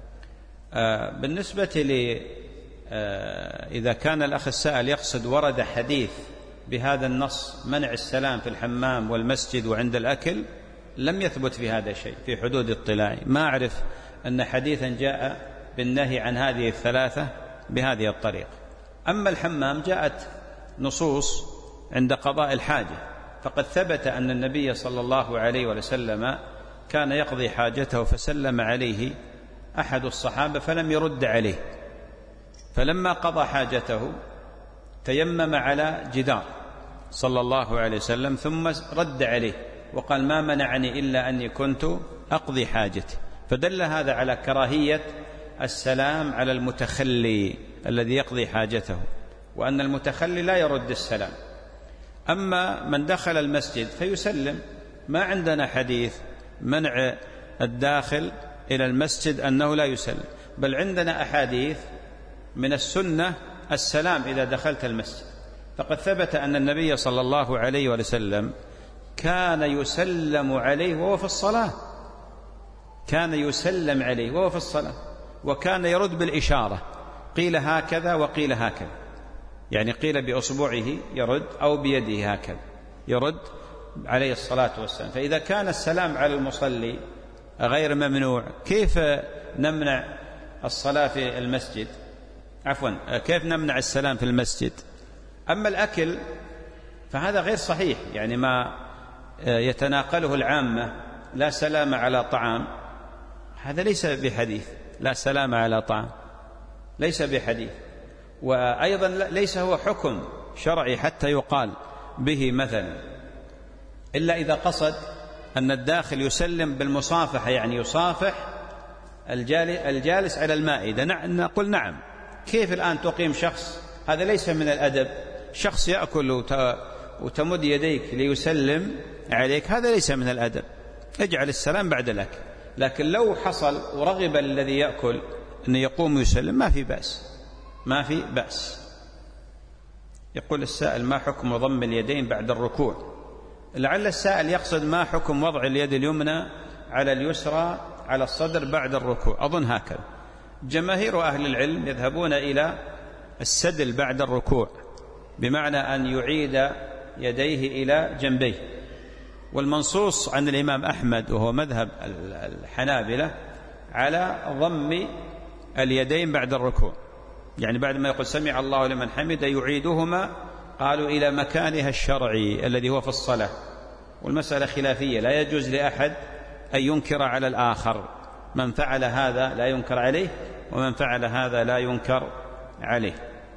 آه بالنسبة لي آه إذا كان الأخ السائل يقصد ورد حديث بهذا النص منع السلام في الحمام والمسجد وعند الأكل، لم يثبت في هذا شيء في حدود اطلاعي. ما أعرف أن حديثا جاء بالنهي عن هذه الثلاثة بهذه الطريقة. أما الحمام جاءت نصوص عند قضاء الحاجة، فقد ثبت أن النبي صلى الله عليه وسلم كان يقضي حاجته فسلم عليه أحد الصحابة فلم يرد عليه، فلما قضى حاجته تيمم على جدار صلى الله عليه وسلم ثم رد عليه وقال: ما منعني إلا أني كنت أقضي حاجتي. فدل هذا على كراهية السلام على المتخلي الذي يقضي حاجته، وأن المتخلي لا يرد السلام. أما من دخل المسجد فيسلم، ما عندنا حديث منع الداخل إلى المسجد أنه لا يسلم، بل عندنا أحاديث من السنة السلام إذا دخلت المسجد. فقد ثبت أن النبي صلى الله عليه وسلم كان يسلم عليه وهو في الصلاة، كان يسلم عليه وهو في الصلاة، وكان يرد بالإشارة، قيل هكذا وقيل هكذا، يعني قيل بأصبعه يرد أو بيده هكذا يرد عليه الصلاة والسلام. فإذا كان السلام على المصلي غير ممنوع، كيف نمنع الصلاة في المسجد؟ عفوا كيف نمنع السلام في المسجد؟ أما الأكل فهذا غير صحيح، يعني ما يتناقله العامة: لا سلام على طعام، هذا ليس بحديث. لا سلام على طعام ليس بحديث، وأيضا ليس هو حكم شرعي حتى يقال به مثلا، إلا إذا قصد أن الداخل يسلم بالمصافحة، يعني يصافح الجالس على المائدة، نقول نعم. كيف الآن تقيم شخص؟ هذا ليس من الأدب. شخص يأكل وتمد يديك ليسلم عليك، هذا ليس من الأدب. اجعل السلام بعد الأكل. لكن لو حصل ورغب الذي يأكل أن يقوم يسلم ما في بأس، ما في بأس. يقول السائل: ما حكم ضم اليدين بعد الركوع؟ لعل السائل يقصد ما حكم وضع اليد اليمنى على اليسرى على الصدر بعد الركوع. أظن هكذا. جماهير أهل العلم يذهبون إلى السدل بعد الركوع، بمعنى أن يعيد يديه إلى جنبيه، والمنصوص عن الإمام أحمد وهو مذهب الحنابلة على ضم اليدين بعد الركوع، يعني بعد ما يقول سمع الله لمن حمده يعيدهما قالوا إلى مكانها الشرعي الذي هو في الصلاة. والمسألة خلافية، لا يجوز لأحد أن ينكر على الآخر، من فعل هذا لا ينكر عليه ومن فعل هذا لا ينكر عليه.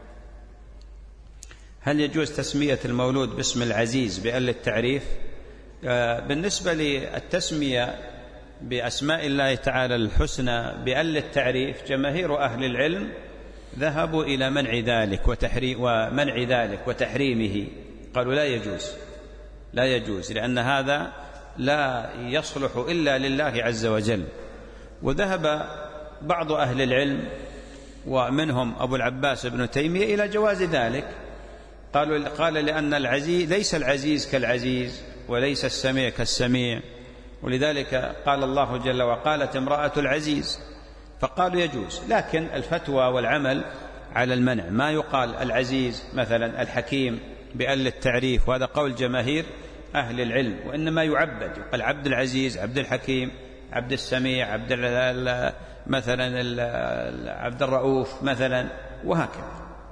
هل يجوز تسمية المولود باسم العزيز بأل التعريف؟ بالنسبة للتسمية بأسماء الله تعالى الحسنى بأل التعريف، جماهير أهل العلم ذهبوا إلى منع ذلك وتحريم ومنع ذلك وتحريمه، قالوا لا يجوز لا يجوز لأن هذا لا يصلح إلا لله عز وجل. وذهب بعض أهل العلم ومنهم أبو العباس ابن تيمية إلى جواز ذلك، قالوا قال لأن العزيز ليس العزيز كالعزيز وليس السميع كالسميع، ولذلك قال الله جل وقالت امرأة العزيز، فقالوا يجوز. لكن الفتوى والعمل على المنع، ما يقال العزيز مثلا الحكيم بأل التعريف، وهذا قول جماهير أهل العلم، وإنما يعبد، يقال عبد العزيز عبد الحكيم عبد السميع عبد مثلا عبد الرؤوف مثلا، وهكذا.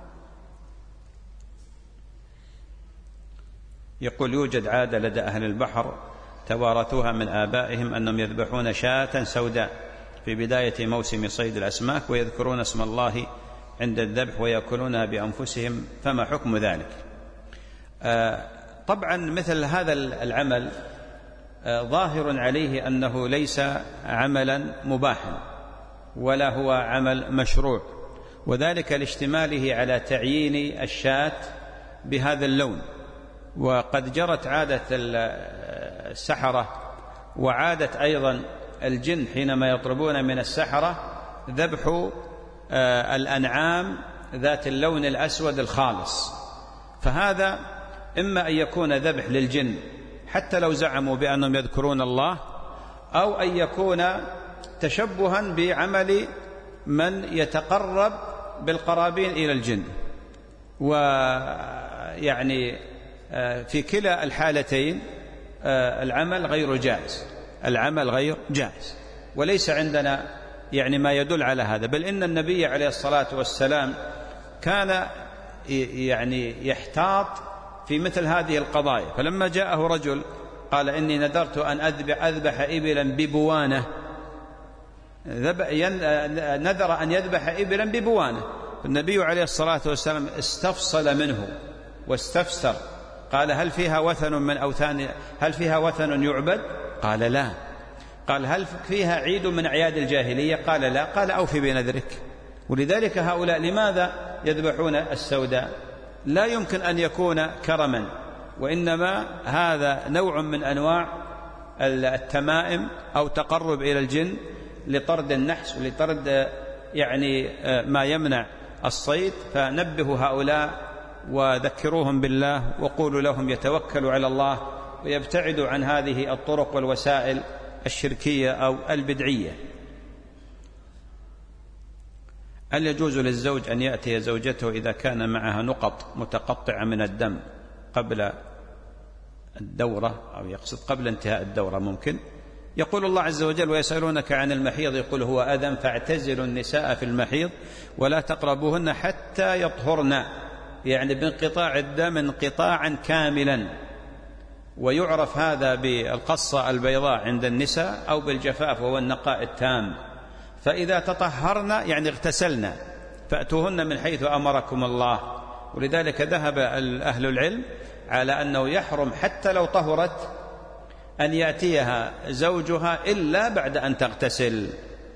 يقول يوجد عادة لدى أهل البحر توارثوها من آبائهم أنهم يذبحون شاة سوداء في بداية موسم صيد الأسماك ويذكرون اسم الله عند الذبح ويأكلونها بأنفسهم، فما حكم ذلك؟ آه طبعا مثل هذا العمل آه ظاهر عليه أنه ليس عملا مباحا ولا هو عمل مشروع، وذلك لاشتماله على تعيين الشاة بهذا اللون. وقد جرت عادة السحرة وعادة أيضا الجن حينما يطلبون من السحرة ذبح الأنعام ذات اللون الأسود الخالص، فهذا إما أن يكون ذبح للجن حتى لو زعموا بأنهم يذكرون الله، أو أن يكون تشبها بعمل من يتقرب بالقرابين إلى الجن. ويعني في كلا الحالتين العمل غير جائز، العمل غير جائز، وليس عندنا يعني ما يدل على هذا، بل إن النبي عليه الصلاة والسلام كان يعني يحتاط في مثل هذه القضايا. فلما جاءه رجل قال إني نذرت أن أذبح, أذبح إبلا ببوانة، نذر أن يذبح إبلا ببوانة، النبي عليه الصلاة والسلام استفصل منه واستفسر، قال هل فيها وثن من أوثان هل فيها وثن يعبد؟ قال لا. قال هل فيها عيد من أعياد الجاهلية؟ قال لا. قال أوفي بنذرك. ولذلك هؤلاء لماذا يذبحون السوداء؟ لا يمكن أن يكون كرما، وإنما هذا نوع من أنواع التمائم أو تقرب إلى الجن لطرد النحس ولطرد يعني ما يمنع الصيد. فنبهوا هؤلاء وذكروهم بالله وقولوا لهم يتوكلوا على الله ويبتعدوا عن هذه الطرق والوسائل الشركية أو البدعية. هل يجوز للزوج أن يأتي زوجته إذا كان معها نقط متقطعة من الدم قبل الدورة، أو يقصد قبل انتهاء الدورة؟ ممكن. يقول الله عز وجل ويسألونك عن المحيض يقول هو أذى فاعتزلوا النساء في المحيض ولا تقربوهن حتى يطهرن، يعني بانقطاع الدم انقطاعا كاملا. ويعرف هذا بالقصة البيضاء عند النساء أو بالجفاف وهو النقاء التام. فإذا تطهرنا يعني اغتسلنا فأتوهن من حيث أمركم الله. ولذلك ذهب أهل العلم على أنه يحرم حتى لو طهرت أن يأتيها زوجها إلا بعد أن تغتسل.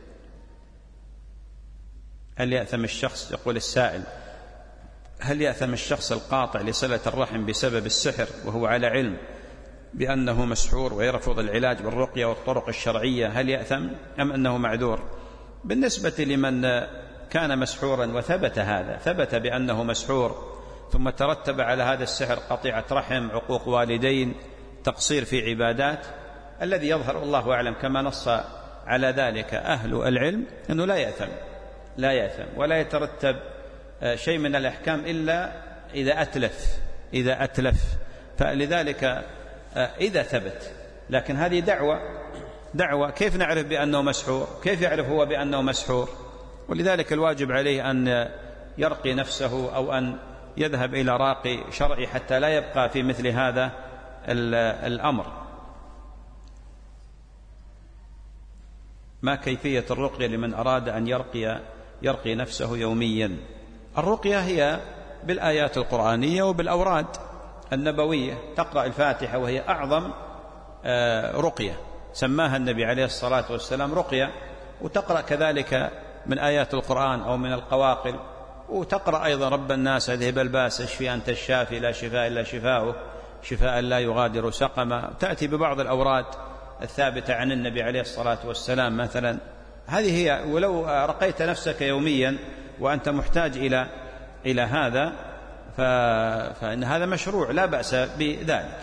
هل يأثم الشخص، يقول السائل، هل يأثم الشخص القاطع لصلة الرحم بسبب السحر وهو على علم بأنه مسحور ويرفض العلاج بالرقية والطرق الشرعية؟ هل يأثم أم أنه معذور؟ بالنسبة لمن كان مسحورا وثبت هذا، ثبت بأنه مسحور ثم ترتب على هذا السحر قطيعة رحم، عقوق والدين، تقصير في عبادات. الذي يظهر الله أعلم كما نص على ذلك أهل العلم أنه لا يأثم لا يأثم ولا يترتب شيء من الأحكام إلا إذا أتلف إذا أتلف فلذلك إذا ثبت. لكن هذه دعوة دعوة كيف نعرف بأنه مسحور؟ كيف يعرف هو بأنه مسحور؟ ولذلك الواجب عليه أن يرقي نفسه أو أن يذهب إلى راقي شرعي حتى لا يبقى في مثل هذا الأمر. ما كيفية الرقية لمن أراد أن يرقي يرقي نفسه يوميا؟ الرقية هي بالآيات القرآنية وبالأوراد النبوية. تقرأ الفاتحة وهي أعظم رقية سماها النبي عليه الصلاة والسلام رقية، وتقرأ كذلك من آيات القرآن أو من القواقل، وتقرأ أيضا رب الناس أذهب الباس اشفي أنت الشافي لا شفاء إلا شفاؤه شفاء لا يغادر سقما. تأتي ببعض الأوراد الثابتة عن النبي عليه الصلاة والسلام مثلا. هذه هي. ولو رقيت نفسك يوميا وأنت محتاج إلى إلى هذا فإن هذا مشروع لا بأس بذلك.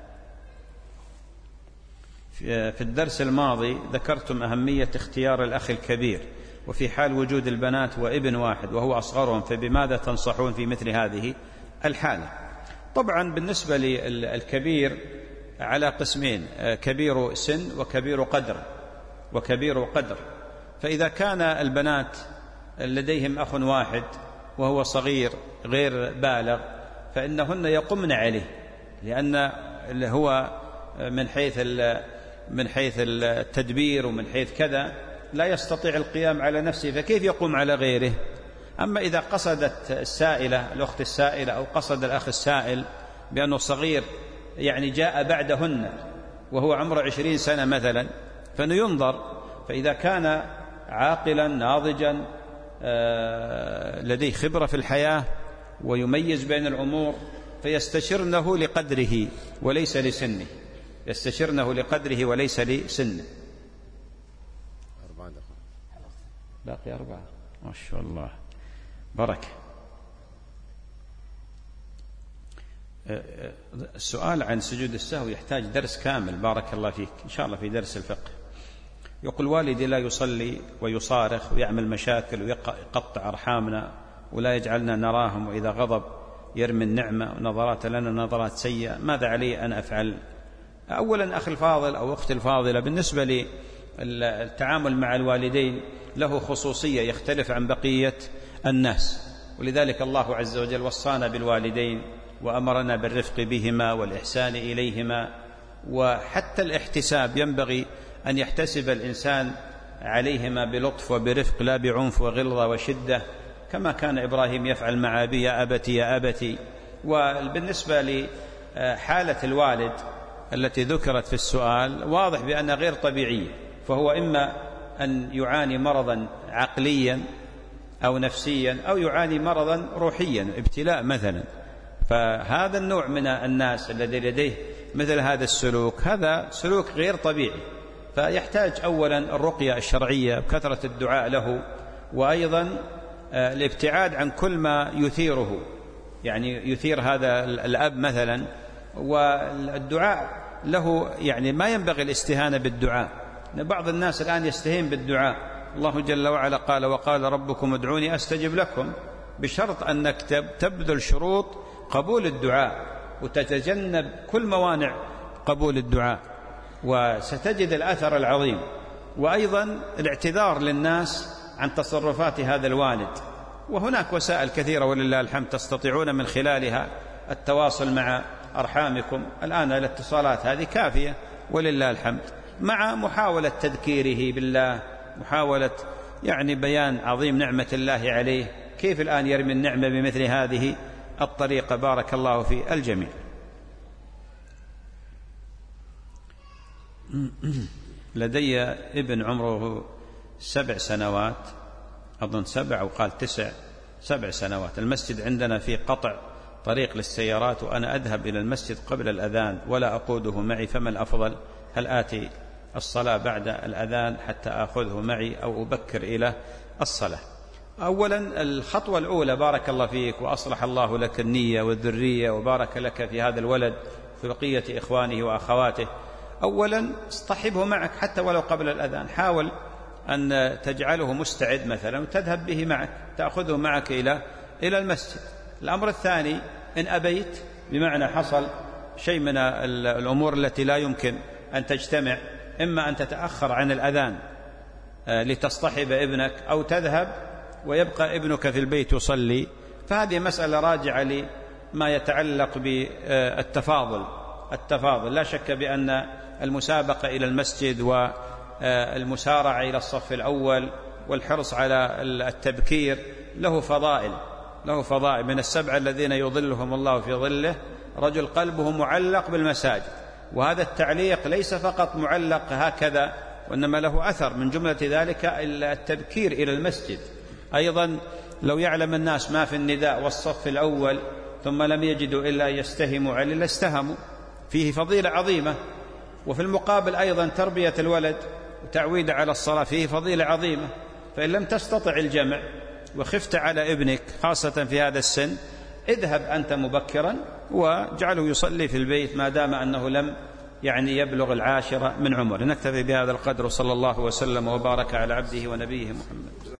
في الدرس الماضي ذكرتم أهمية اختيار الأخ الكبير، وفي حال وجود البنات وابن واحد وهو أصغرهم فبماذا تنصحون في مثل هذه الحالة؟ طبعا بالنسبة للكبير على قسمين، كبير سن وكبير قدر وكبير قدر. فإذا كان البنات لديهم أخ واحد وهو صغير غير بالغ فإنهن يقمن عليه، لأن هو من حيث من حيث التدبير ومن حيث كذا لا يستطيع القيام على نفسه، فكيف يقوم على غيره؟ أما إذا قصدت السائلة الأخت السائلة أو قصد الأخ السائل بأنه صغير يعني جاء بعدهن وهو عمره عشرين سنة مثلا فإنه ينظر، فإذا كان عاقلا ناضجا لديه خبرة في الحياة ويميز بين الأمور فيستشرنه لقدره وليس لسنه يستشرنه لقدره وليس لسنه. باقي أربعة ما شاء الله بركة. السؤال عن سجود السهو يحتاج درس كامل بارك الله فيك إن شاء الله في درس الفقه. يقول والدي لا يصلي ويصارخ ويعمل مشاكل ويقطع أرحامنا ولا يجعلنا نراهم، وإذا غضب يرمي النعمة ونظرات لنا نظرات سيئة، ماذا علي أن أفعل؟ أولا أخي الفاضل أو أختي الفاضلة، بالنسبة للتعامل مع الوالدين له خصوصية يختلف عن بقية الناس، ولذلك الله عز وجل وصانا بالوالدين وأمرنا بالرفق بهما والإحسان إليهما. وحتى الاحتساب ينبغي أن يحتسب الإنسان عليهما بلطف وبرفق لا بعنف وغلظة وشدة، كما كان إبراهيم يفعل مع أبي يا أبتي يا أبتي. وبالنسبة لحالة الوالد التي ذكرت في السؤال واضح بأنها غير طبيعية، فهو إما أن يعاني مرضا عقليا أو نفسيا أو يعاني مرضا روحيا ابتلاء مثلا. فهذا النوع من الناس الذي لديه مثل هذا السلوك هذا سلوك غير طبيعي، فيحتاج أولا الرقية الشرعية بكثرة الدعاء له، وأيضا الابتعاد عن كل ما يثيره، يعني يثير هذا الأب مثلا، والدعاء له يعني ما ينبغي الاستهانة بالدعاء. بعض الناس الآن يستهين بالدعاء. الله جل وعلا قال وقال ربكم ادعوني أستجب لكم، بشرط أنك تبذل شروط قبول الدعاء وتتجنب كل موانع قبول الدعاء، وستجد الأثر العظيم. وأيضا الاعتذار للناس عن تصرفات هذا الوالد، وهناك وسائل كثيرة ولله الحمد تستطيعون من خلالها التواصل مع أرحامكم. الآن الاتصالات هذه كافية ولله الحمد، مع محاولة تذكيره بالله، محاولة يعني بيان عظيم نعمة الله عليه، كيف الآن يرمي النعمة بمثل هذه الطريقة. بارك الله في الجميع. لدي ابن عمره سبع سنوات أظن سبع أو قال تسع سبع سنوات. المسجد عندنا في قطع طريق للسيارات وأنا أذهب إلى المسجد قبل الأذان ولا أقوده معي، فما الأفضل؟ هل آتي الصلاة بعد الأذان حتى أخذه معي أو أبكر إلى الصلاة؟ أولا الخطوة الأولى بارك الله فيك وأصلح الله لك النية والذرية وبارك لك في هذا الولد في بقية إخوانه وأخواته. أولا اصطحبه معك حتى ولو قبل الأذان، حاول أن تجعله مستعد مثلا وتذهب به معك، تأخذه معك إلى إلى المسجد. الأمر الثاني إن أبيت، بمعنى حصل شيء من الأمور التي لا يمكن أن تجتمع، إما أن تتأخر عن الأذان لتصطحب ابنك أو تذهب ويبقى ابنك في البيت يصلي، فهذه مسألة راجعة لما يتعلق بالتفاضل. التفاضل لا شك بأن المسابقة إلى المسجد والمسارعة إلى الصف الأول والحرص على التبكير له فضائل، له فضائل. من السبع الذين يظلهم الله في ظله رجل قلبه معلق بالمساجد، وهذا التعليق ليس فقط معلق هكذا، وإنما له أثر. من جملة ذلك التبكير إلى المسجد. أيضا لو يعلم الناس ما في النداء والصف الأول ثم لم يجدوا إلا يستهموا عليه لاستهموا، فيه فضيلة عظيمة. وفي المقابل أيضا تربية الولد وتعويد على الصلاة فيه فضيلة عظيمة. فإن لم تستطع الجمع وخفت على ابنك خاصة في هذا السن، اذهب أنت مبكرا واجعله يصلي في البيت ما دام أنه لم يعني يبلغ العاشرة من عمر. نكتفي بهذا القدر، صلى الله وسلم وبارك على عبده ونبيه محمد.